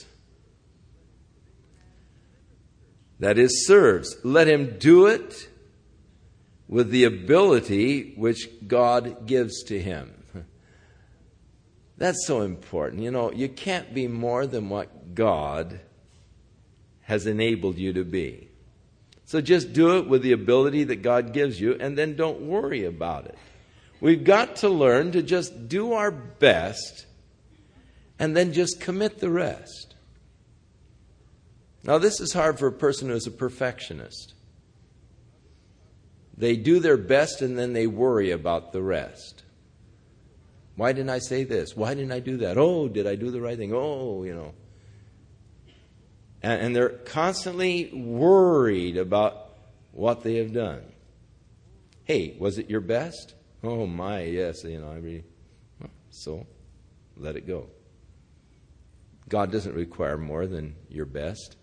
[SPEAKER 1] that is, serves, let him do it with the ability which God gives to him. That's so important. You know, you can't be more than what God has enabled you to be. So just do it with the ability that God gives you, and then don't worry about it. We've got to learn to just do our best and then just commit the rest. Now, this is hard for a person who is a perfectionist. They do their best and then they worry about the rest. Why didn't I say this? Why didn't I do that? Oh, did I do the right thing? Oh, you know. And they're constantly worried about what they have done. Hey, was it your best? Oh my, yes. You know, so let it go. God doesn't require more than your best.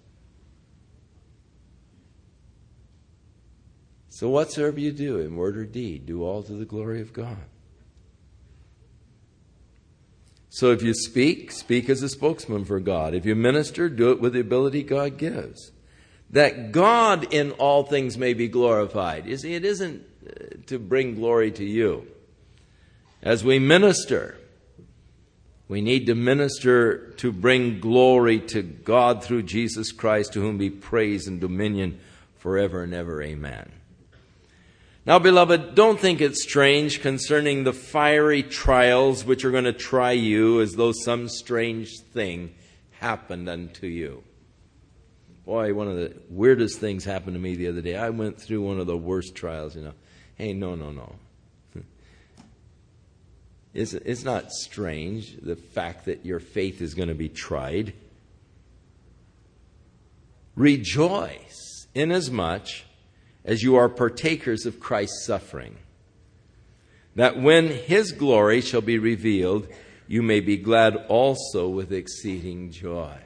[SPEAKER 1] So whatsoever you do in word or deed, do all to the glory of God. So if you speak, speak as a spokesman for God. If you minister, do it with the ability God gives. That God in all things may be glorified. You see, it isn't to bring glory to you. As we minister, we need to minister to bring glory to God through Jesus Christ, to whom be praise and dominion forever and ever. Amen. Now, beloved, don't think it strange concerning the fiery trials which are going to try you as though some strange thing happened unto you. Boy, one of the weirdest things happened to me the other day. I went through one of the worst trials, you know. Hey, no. It's not strange, the fact that your faith is going to be tried. Rejoice inasmuch as you are partakers of Christ's suffering, that when his glory shall be revealed, you may be glad also with exceeding joy.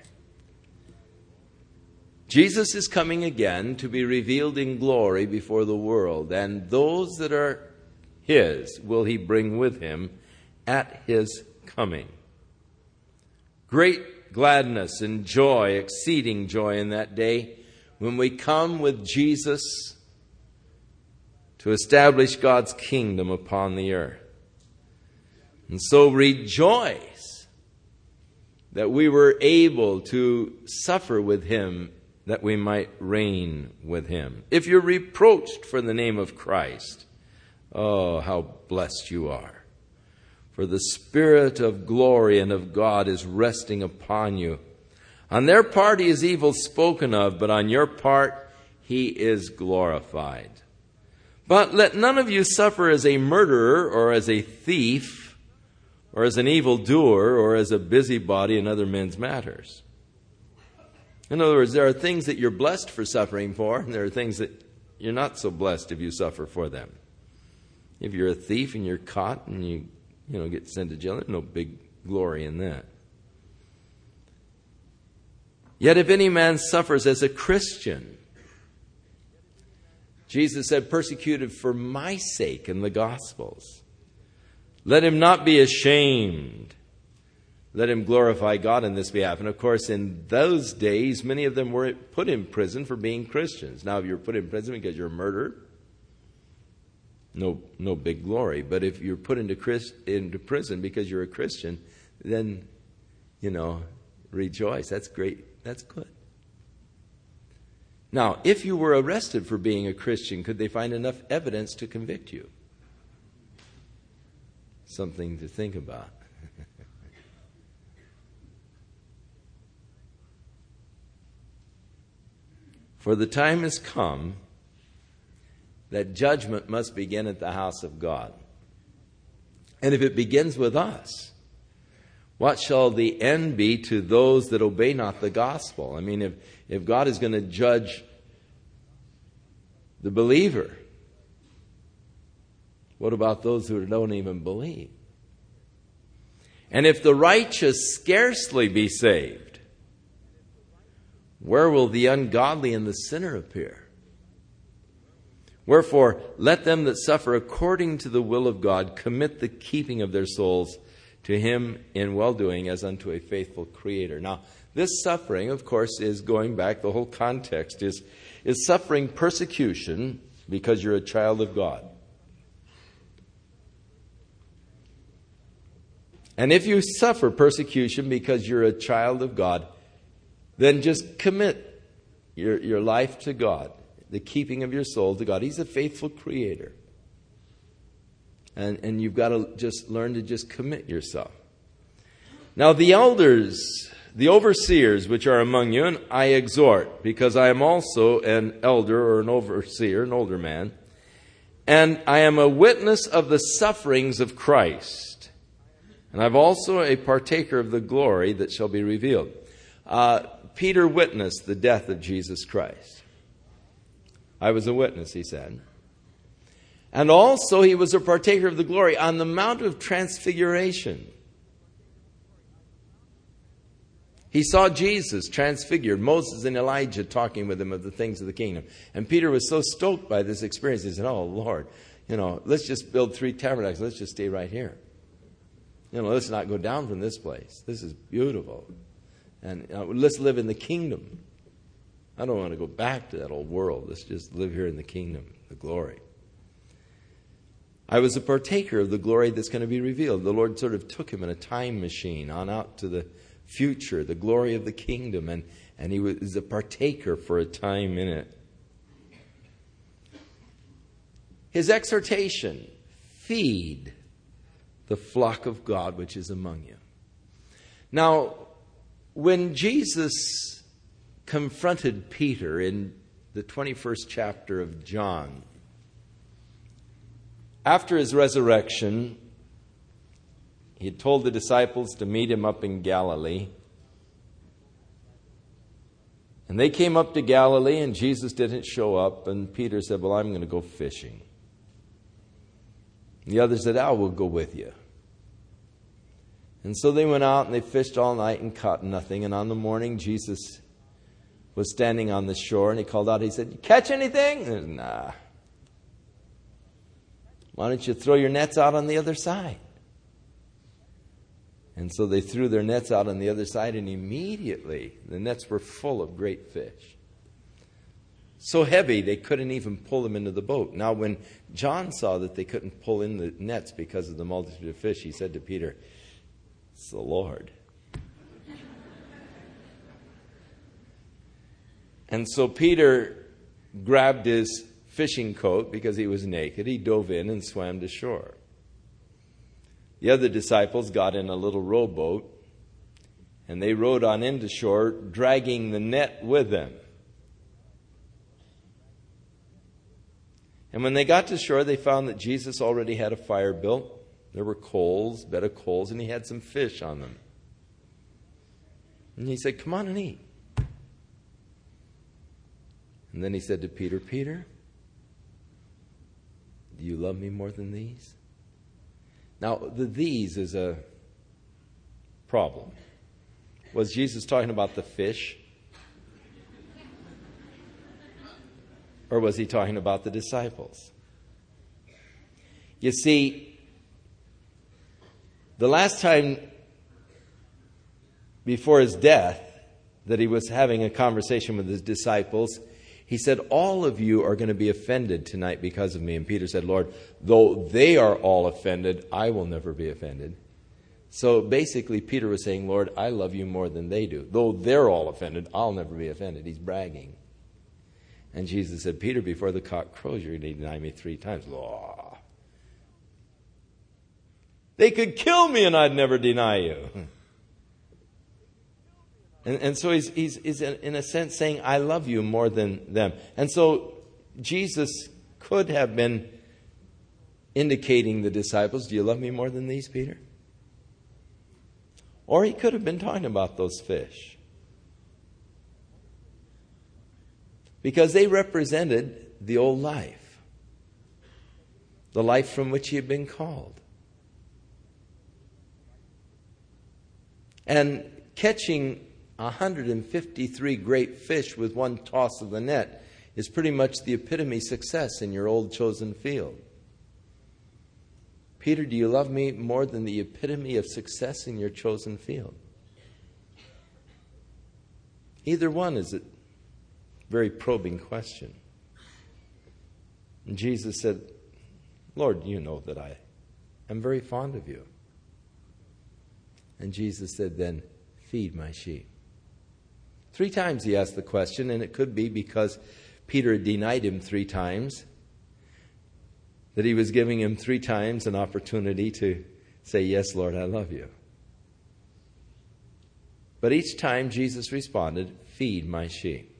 [SPEAKER 1] Jesus is coming again to be revealed in glory before the world, and those that are his will he bring with him at his coming. Great gladness and joy, exceeding joy in that day when we come with Jesus to establish God's kingdom upon the earth. And so rejoice that we were able to suffer with him, that we might reign with him. If you're reproached for the name of Christ, oh, how blessed you are. For the Spirit of glory and of God is resting upon you. On their part he is evil spoken of, but on your part he is glorified. But let none of you suffer as a murderer or as a thief or as an evildoer or as a busybody in other men's matters. In other words, there are things that you're blessed for suffering for, and there are things that you're not so blessed if you suffer for them. If you're a thief and you're caught and you get sent to jail, there's no big glory in that. Yet if any man suffers as a Christian, Jesus said, persecuted for my sake in the Gospels, let him not be ashamed. Let him glorify God in this behalf. And of course, in those days, many of them were put in prison for being Christians. Now, if you're put in prison because you're a murderer, no big glory. But if you're put into prison because you're a Christian, then, rejoice. That's great. That's good. Now, if you were arrested for being a Christian, could they find enough evidence to convict you? Something to think about. For the time has come that judgment must begin at the house of God. And if it begins with us, what shall the end be to those that obey not the gospel? I mean, if God is going to judge the believer, what about those who don't even believe? And if the righteous scarcely be saved, where will the ungodly and the sinner appear? Wherefore, let them that suffer according to the will of God commit the keeping of their souls to him in well-doing as unto a faithful Creator. Now, this suffering, of course, is going back, the whole context is suffering persecution because you're a child of God. And if you suffer persecution because you're a child of God, then just commit your life to God, the keeping of your soul to God. He's a faithful Creator. And you've got to just learn to just commit yourself. Now the elders, the overseers which are among you, and I exhort, because I am also an elder or an overseer, an older man, and I am a witness of the sufferings of Christ. And I'm also a partaker of the glory that shall be revealed. Peter witnessed the death of Jesus Christ. I was a witness, he said. And also he was a partaker of the glory on the Mount of Transfiguration. He saw Jesus transfigured, Moses and Elijah talking with him of the things of the kingdom. And Peter was so stoked by this experience, he said, oh, Lord, let's just build 3 tabernacles. Let's just stay right here. Let's not go down from this place. This is beautiful. And let's live in the kingdom. I don't want to go back to that old world. Let's just live here in the kingdom, the glory. I was a partaker of the glory that's going to be revealed. The Lord sort of took him in a time machine on out to the future, the glory of the kingdom, and he was a partaker for a time in it. His exhortation, feed the flock of God which is among you. Now, when Jesus confronted Peter in the 21st chapter of John, after his resurrection, he had told the disciples to meet him up in Galilee. And they came up to Galilee, and Jesus didn't show up. And Peter said, well, I'm going to go fishing. The other said, we'll go with you. And so they went out and they fished all night and caught nothing. And on the morning, Jesus was standing on the shore and he called out. He said, you catch anything? And they said, nah. Why don't you throw your nets out on the other side? And so they threw their nets out on the other side, and immediately the nets were full of great fish. So heavy they couldn't even pull them into the boat. Now when John saw that they couldn't pull in the nets because of the multitude of fish, he said to Peter, it's the Lord. And so Peter grabbed his fishing coat because he was naked. He dove in and swam to shore. The other disciples got in a little rowboat, and they rowed on into shore, dragging the net with them. And when they got to shore, they found that Jesus already had a fire built. There were coals, bed of coals, and he had some fish on them. And he said, come on and eat. And then he said to Peter, Peter, do you love me more than these? Now, the these is a problem. Was Jesus talking about the fish? Or was he talking about the disciples? You see, the last time before his death that he was having a conversation with his disciples, he said, all of you are going to be offended tonight because of me. And Peter said, Lord, though they are all offended, I will never be offended. So basically, Peter was saying, Lord, I love you more than they do. Though they're all offended, I'll never be offended. He's bragging. And Jesus said, Peter, before the cock crows, you're going to deny me 3 times. Oh. They could kill me and I'd never deny you. And so he's in a sense saying, I love you more than them. And so Jesus could have been indicating the disciples, do you love me more than these, Peter? Or he could have been talking about those fish. Because they represented the old life. The life from which he had been called. And catching 153 great fish with one toss of the net is pretty much the epitome success in your old chosen field. Peter, do you love me more than the epitome of success in your chosen field? Either one is a very probing question. And Jesus said, Lord, you know that I am very fond of you. And Jesus said, then feed my sheep. 3 times he asked the question, and it could be because Peter had denied him 3 times, that he was giving him 3 times an opportunity to say, yes, Lord, I love you. But each time Jesus responded, feed my sheep.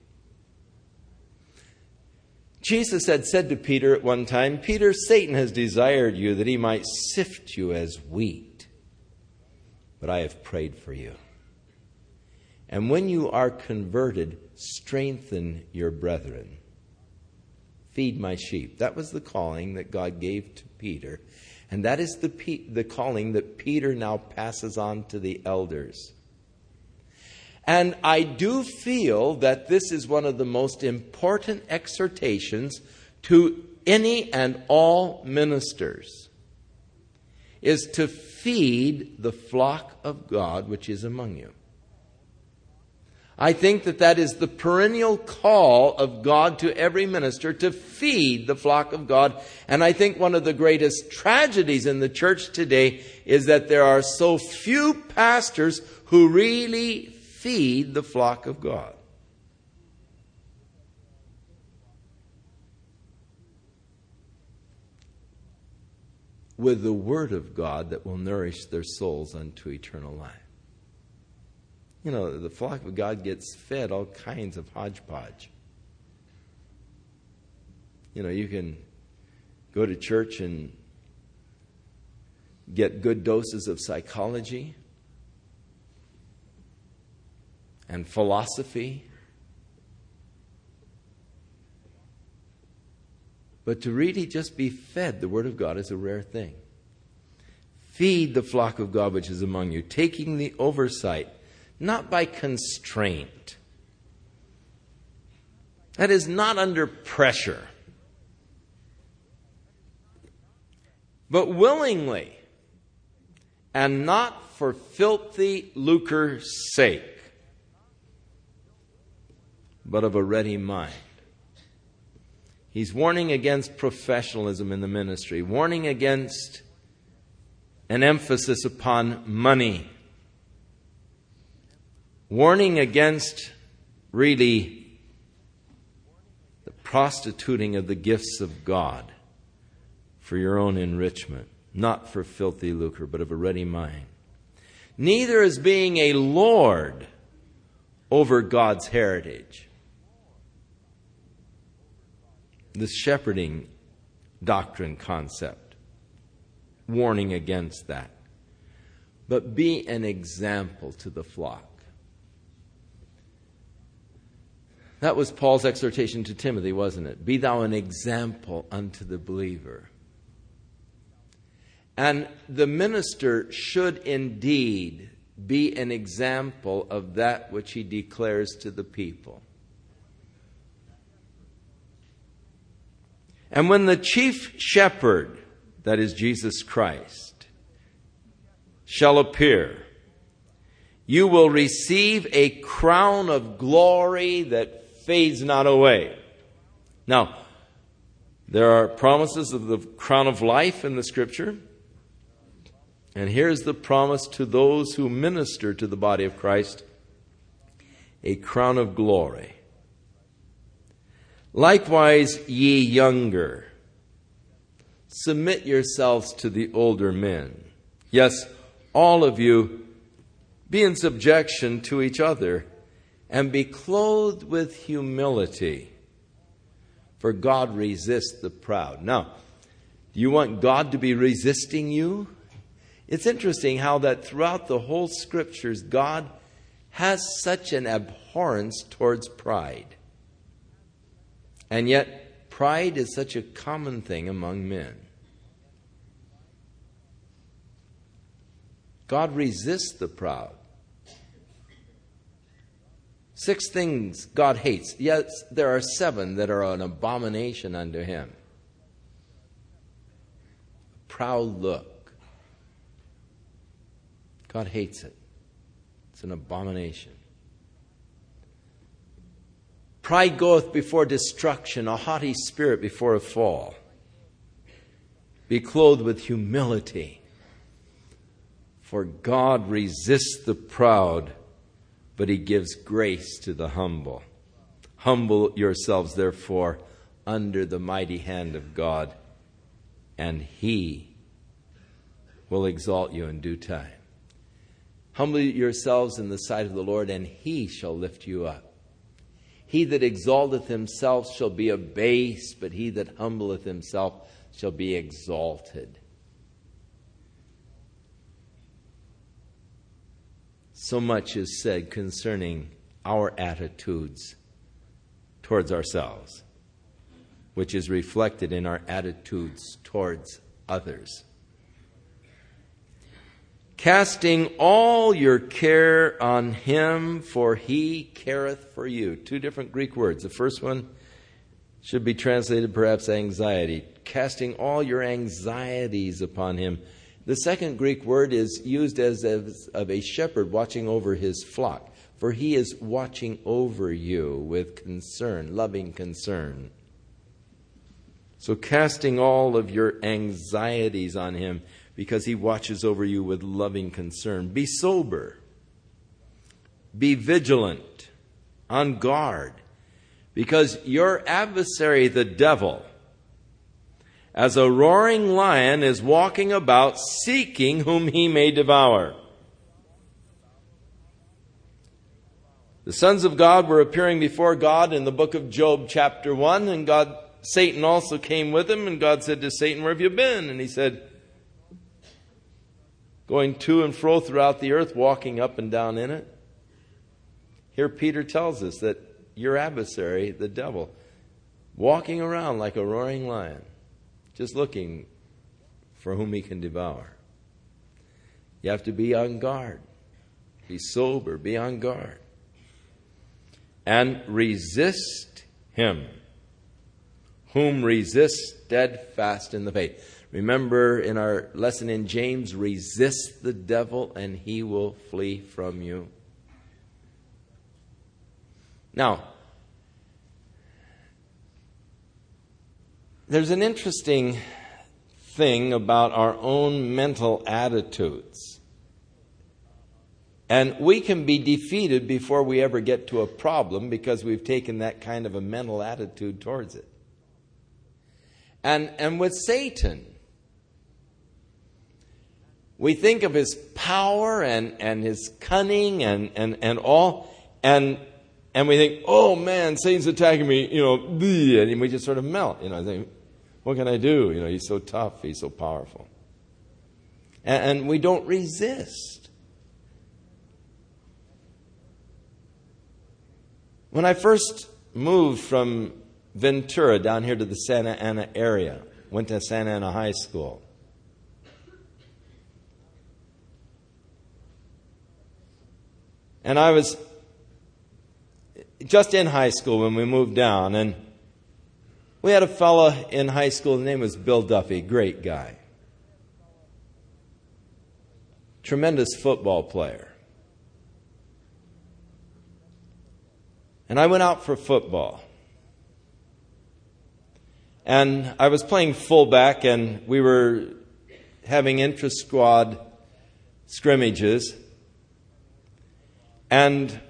[SPEAKER 1] Jesus had said to Peter at one time, Peter, Satan has desired you that he might sift you as wheat, but I have prayed for you. And when you are converted, strengthen your brethren. Feed my sheep. That was the calling that God gave to Peter. And that is the calling that Peter now passes on to the elders. And I do feel that this is one of the most important exhortations to any and all ministers, is to feed the flock of God which is among you. I think that is the perennial call of God to every minister, to feed the flock of God. And I think one of the greatest tragedies in the church today is that there are so few pastors who really feed the flock of God. With the word of God that will nourish their souls unto eternal life. You know, the flock of God gets fed all kinds of hodgepodge. You know, you can go to church and get good doses of psychology and philosophy But to really just be fed the Word of God is a rare thing. Feed the flock of God which is among you, taking the oversight, not by constraint. That is, not under pressure, but willingly, and not for filthy lucre's sake, but of a ready mind. He's warning against professionalism in the ministry, warning against an emphasis upon money, warning against really the prostituting of the gifts of God for your own enrichment, not for filthy lucre, but of a ready mind. Neither as being a lord over God's heritage. This shepherding doctrine concept. Warning against that. But be an example to the flock. That was Paul's exhortation to Timothy, wasn't it? Be thou an example unto the believer. And the minister should indeed be an example of that which he declares to the people. And when the chief shepherd, that is Jesus Christ, shall appear, you will receive a crown of glory that fades not away. Now, there are promises of the crown of life in the Scripture. And here's the promise to those who minister to the body of Christ, a crown of glory. Likewise, ye younger, submit yourselves to the older men. Yes, all of you, be in subjection to each other, and be clothed with humility. For God resists the proud. Now, do you want God to be resisting you? It's interesting how that throughout the whole Scriptures, God has such an abhorrence towards pride. And yet, pride is such a common thing among men. God resists the proud. 6 things God hates. Yes, there are 7 that are an abomination unto him. A proud look. God hates it. It's an abomination. Pride goeth before destruction, a haughty spirit before a fall. Be clothed with humility. For God resists the proud, but he gives grace to the humble. Humble yourselves, therefore, under the mighty hand of God, and he will exalt you in due time. Humble yourselves in the sight of the Lord, and he shall lift you up. He that exalteth himself shall be abased, but he that humbleth himself shall be exalted. So much is said concerning our attitudes towards ourselves, which is reflected in our attitudes towards others. Casting all your care on him, for he careth for you. 2 different Greek words. The first one should be translated perhaps anxiety. Casting all your anxieties upon him. The second Greek word is used as of a shepherd watching over his flock. For he is watching over you with concern, loving concern. So casting all of your anxieties on him, because he watches over you with loving concern. Be sober. Be vigilant, on guard, because your adversary, the devil, as a roaring lion, is walking about seeking whom he may devour. The sons of God were appearing before God in the book of Job chapter 1, and Satan also came with him, and God said to Satan, "Where have you been?" And he said, "Going to and fro throughout the earth, walking up and down in it." Here Peter tells us that your adversary, the devil, walking around like a roaring lion, just looking for whom he can devour. You have to be on guard. Be sober, be on guard. And resist him, whom resist steadfast in the faith. Remember in our lesson in James, resist the devil and he will flee from you. Now, there's an interesting thing about our own mental attitudes. And we can be defeated before we ever get to a problem because we've taken that kind of a mental attitude towards it. And with Satan, we think of his power and his cunning and all, and we think, oh man, Satan's attacking me, and we just sort of melt, think, what can I do? He's so tough, he's so powerful. And we don't resist. When I first moved from Ventura down here to the Santa Ana area, went to Santa Ana High School, and I was just in high school when we moved down, and we had a fella in high school, his name was Bill Duffy, great guy. Tremendous football player. And I went out for football. And I was playing fullback, and we were having intra-squad scrimmages. And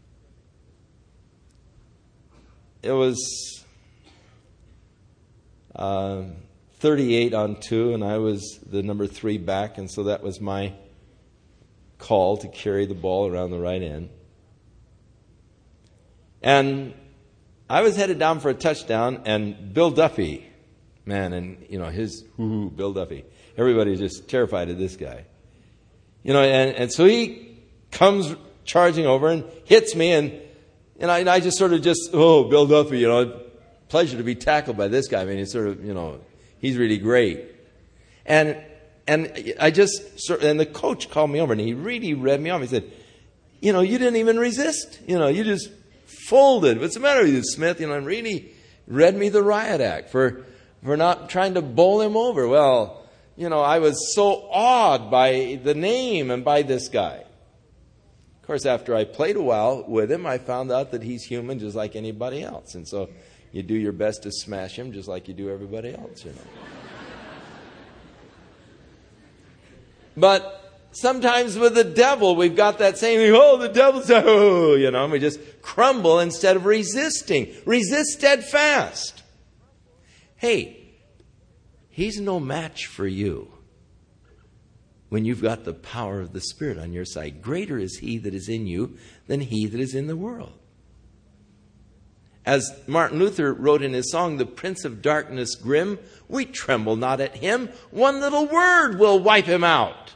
[SPEAKER 1] it was 38 on 2, and I was the number 3 back, and so that was my call to carry the ball around the right end. And I was headed down for a touchdown, and Bill Duffy, man, and Bill Duffy, everybody's just terrified of this guy. And so he comes charging over and hits me, and I just sort of Bill Duffy, pleasure to be tackled by this guy. I mean, he's sort of, he's really great. And I and the coach called me over, and he really read me off. He said, you didn't even resist. You just folded. What's the matter with you, Smith? And really read me the riot act for not trying to bowl him over. Well, I was so awed by the name and by this guy. Of course, after I played a while with him, I found out that he's human just like anybody else. And so you do your best to smash him just like you do everybody else, But sometimes with the devil, we've got that saying, the devil's, and we just crumble instead of resisting. Resist steadfast. Hey, he's no match for you when you've got the power of the Spirit on your side. Greater is he that is in you than he that is in the world. As Martin Luther wrote in his song, the Prince of Darkness grim, we tremble not at him. One little word will wipe him out.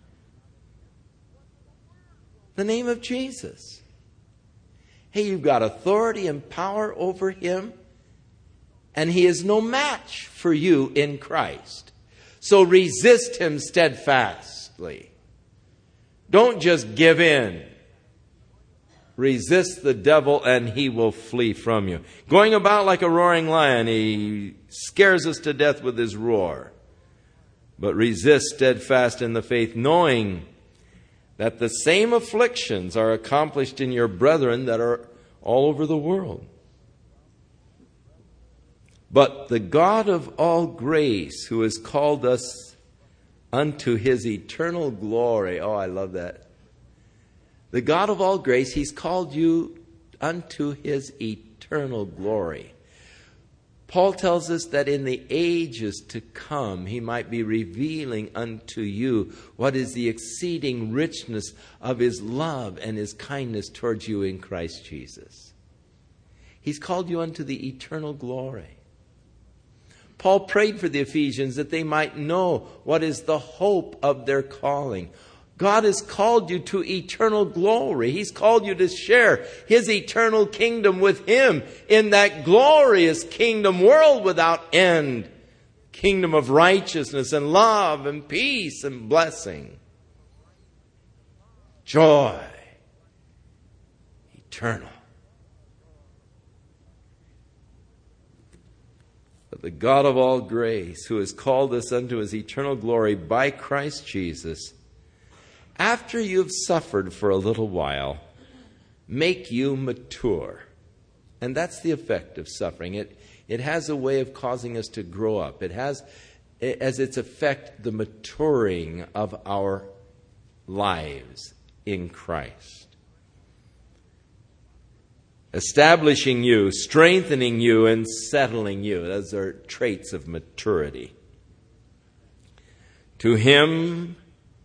[SPEAKER 1] The name of Jesus. Hey, you've got authority and power over him, and he is no match for you in Christ. So resist him steadfastly. Don't just give in. Resist the devil and he will flee from you. Going about like a roaring lion, he scares us to death with his roar. But resist steadfast in the faith, knowing that the same afflictions are accomplished in your brethren that are all over the world. But the God of all grace, who has called us unto his eternal glory. Oh, I love that. The God of all grace, he's called you unto his eternal glory. Paul tells us that in the ages to come, he might be revealing unto you what is the exceeding richness of his love and his kindness towards you in Christ Jesus. He's called you unto the eternal glory. Paul prayed for the Ephesians that they might know what is the hope of their calling. God has called you to eternal glory. He's called you to share His eternal kingdom with Him in that glorious kingdom, world without end. Kingdom of righteousness and love and peace and blessing. Joy. Eternal. But the God of all grace, who has called us unto His eternal glory by Christ Jesus, after you've suffered for a little while, make you mature. And that's the effect of suffering. It has a way of causing us to grow up. It has as its effect the maturing of our lives in Christ. Establishing you, strengthening you, and settling you. Those are traits of maturity. To Him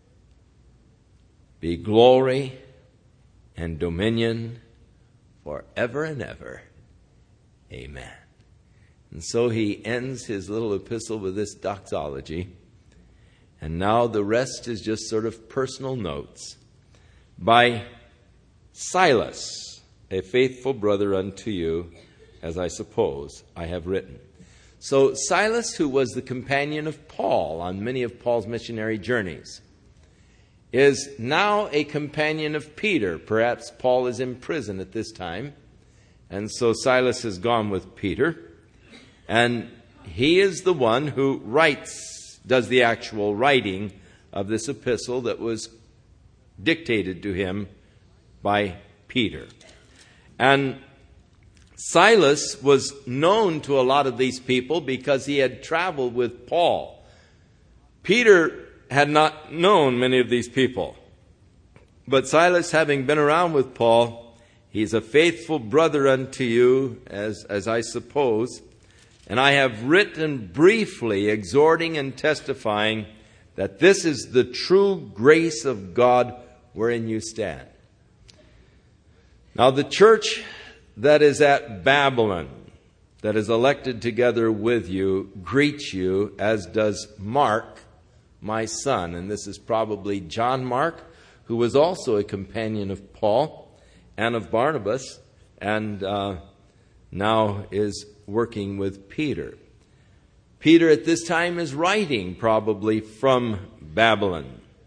[SPEAKER 1] be glory and dominion forever and ever. Amen. And so he ends his little epistle with this doxology. And now the rest is just sort of personal notes. By Silas, a faithful brother unto you, as I suppose I have written. So Silas, who was the companion of Paul on many of Paul's missionary journeys, is now a companion of Peter. Perhaps Paul is in prison at this time. And so Silas has gone with Peter. And he is the one who does the actual writing of this epistle that was dictated to him by Peter. And Silas was known to a lot of these people because he had traveled with Paul. Peter had not known many of these people. But Silas, having been around with Paul, he's a faithful brother unto you, as I suppose. And I have written briefly, exhorting and testifying that this is the true grace of God wherein you stand. Now the church that is at Babylon, that is elected together with you, greets you, as does Mark, my son. And this is probably John Mark, who was also a companion of Paul and of Barnabas, and now is working with Peter. Peter at this time is writing probably from Babylon,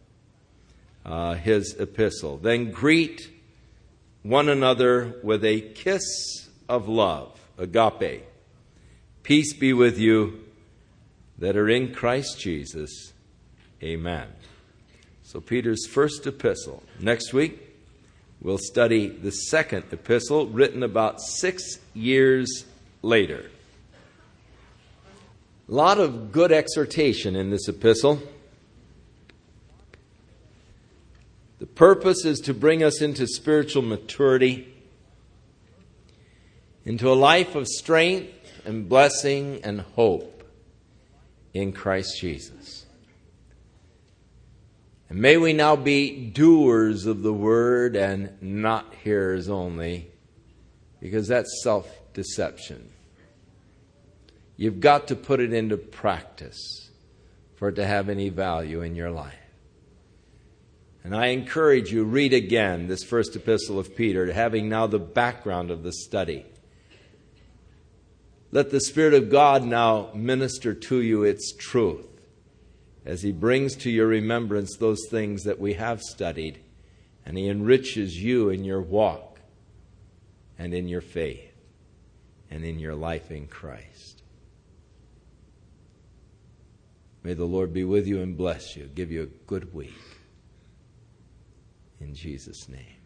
[SPEAKER 1] his epistle. Then greet one another with a kiss of love, agape. Peace be with you that are in Christ Jesus. Amen. So Peter's first epistle. Next week, we'll study the second epistle, written about 6 years later. A lot of good exhortation in this epistle. The purpose is to bring us into spiritual maturity, into a life of strength and blessing and hope in Christ Jesus. And may we now be doers of the word and not hearers only, because that's self-deception. You've got to put it into practice for it to have any value in your life. And I encourage you, read again this first epistle of Peter, having now the background of the study. Let the Spirit of God now minister to you its truth as He brings to your remembrance those things that we have studied, and He enriches you in your walk and in your faith and in your life in Christ. May the Lord be with you and bless you, give you a good week. In Jesus' name.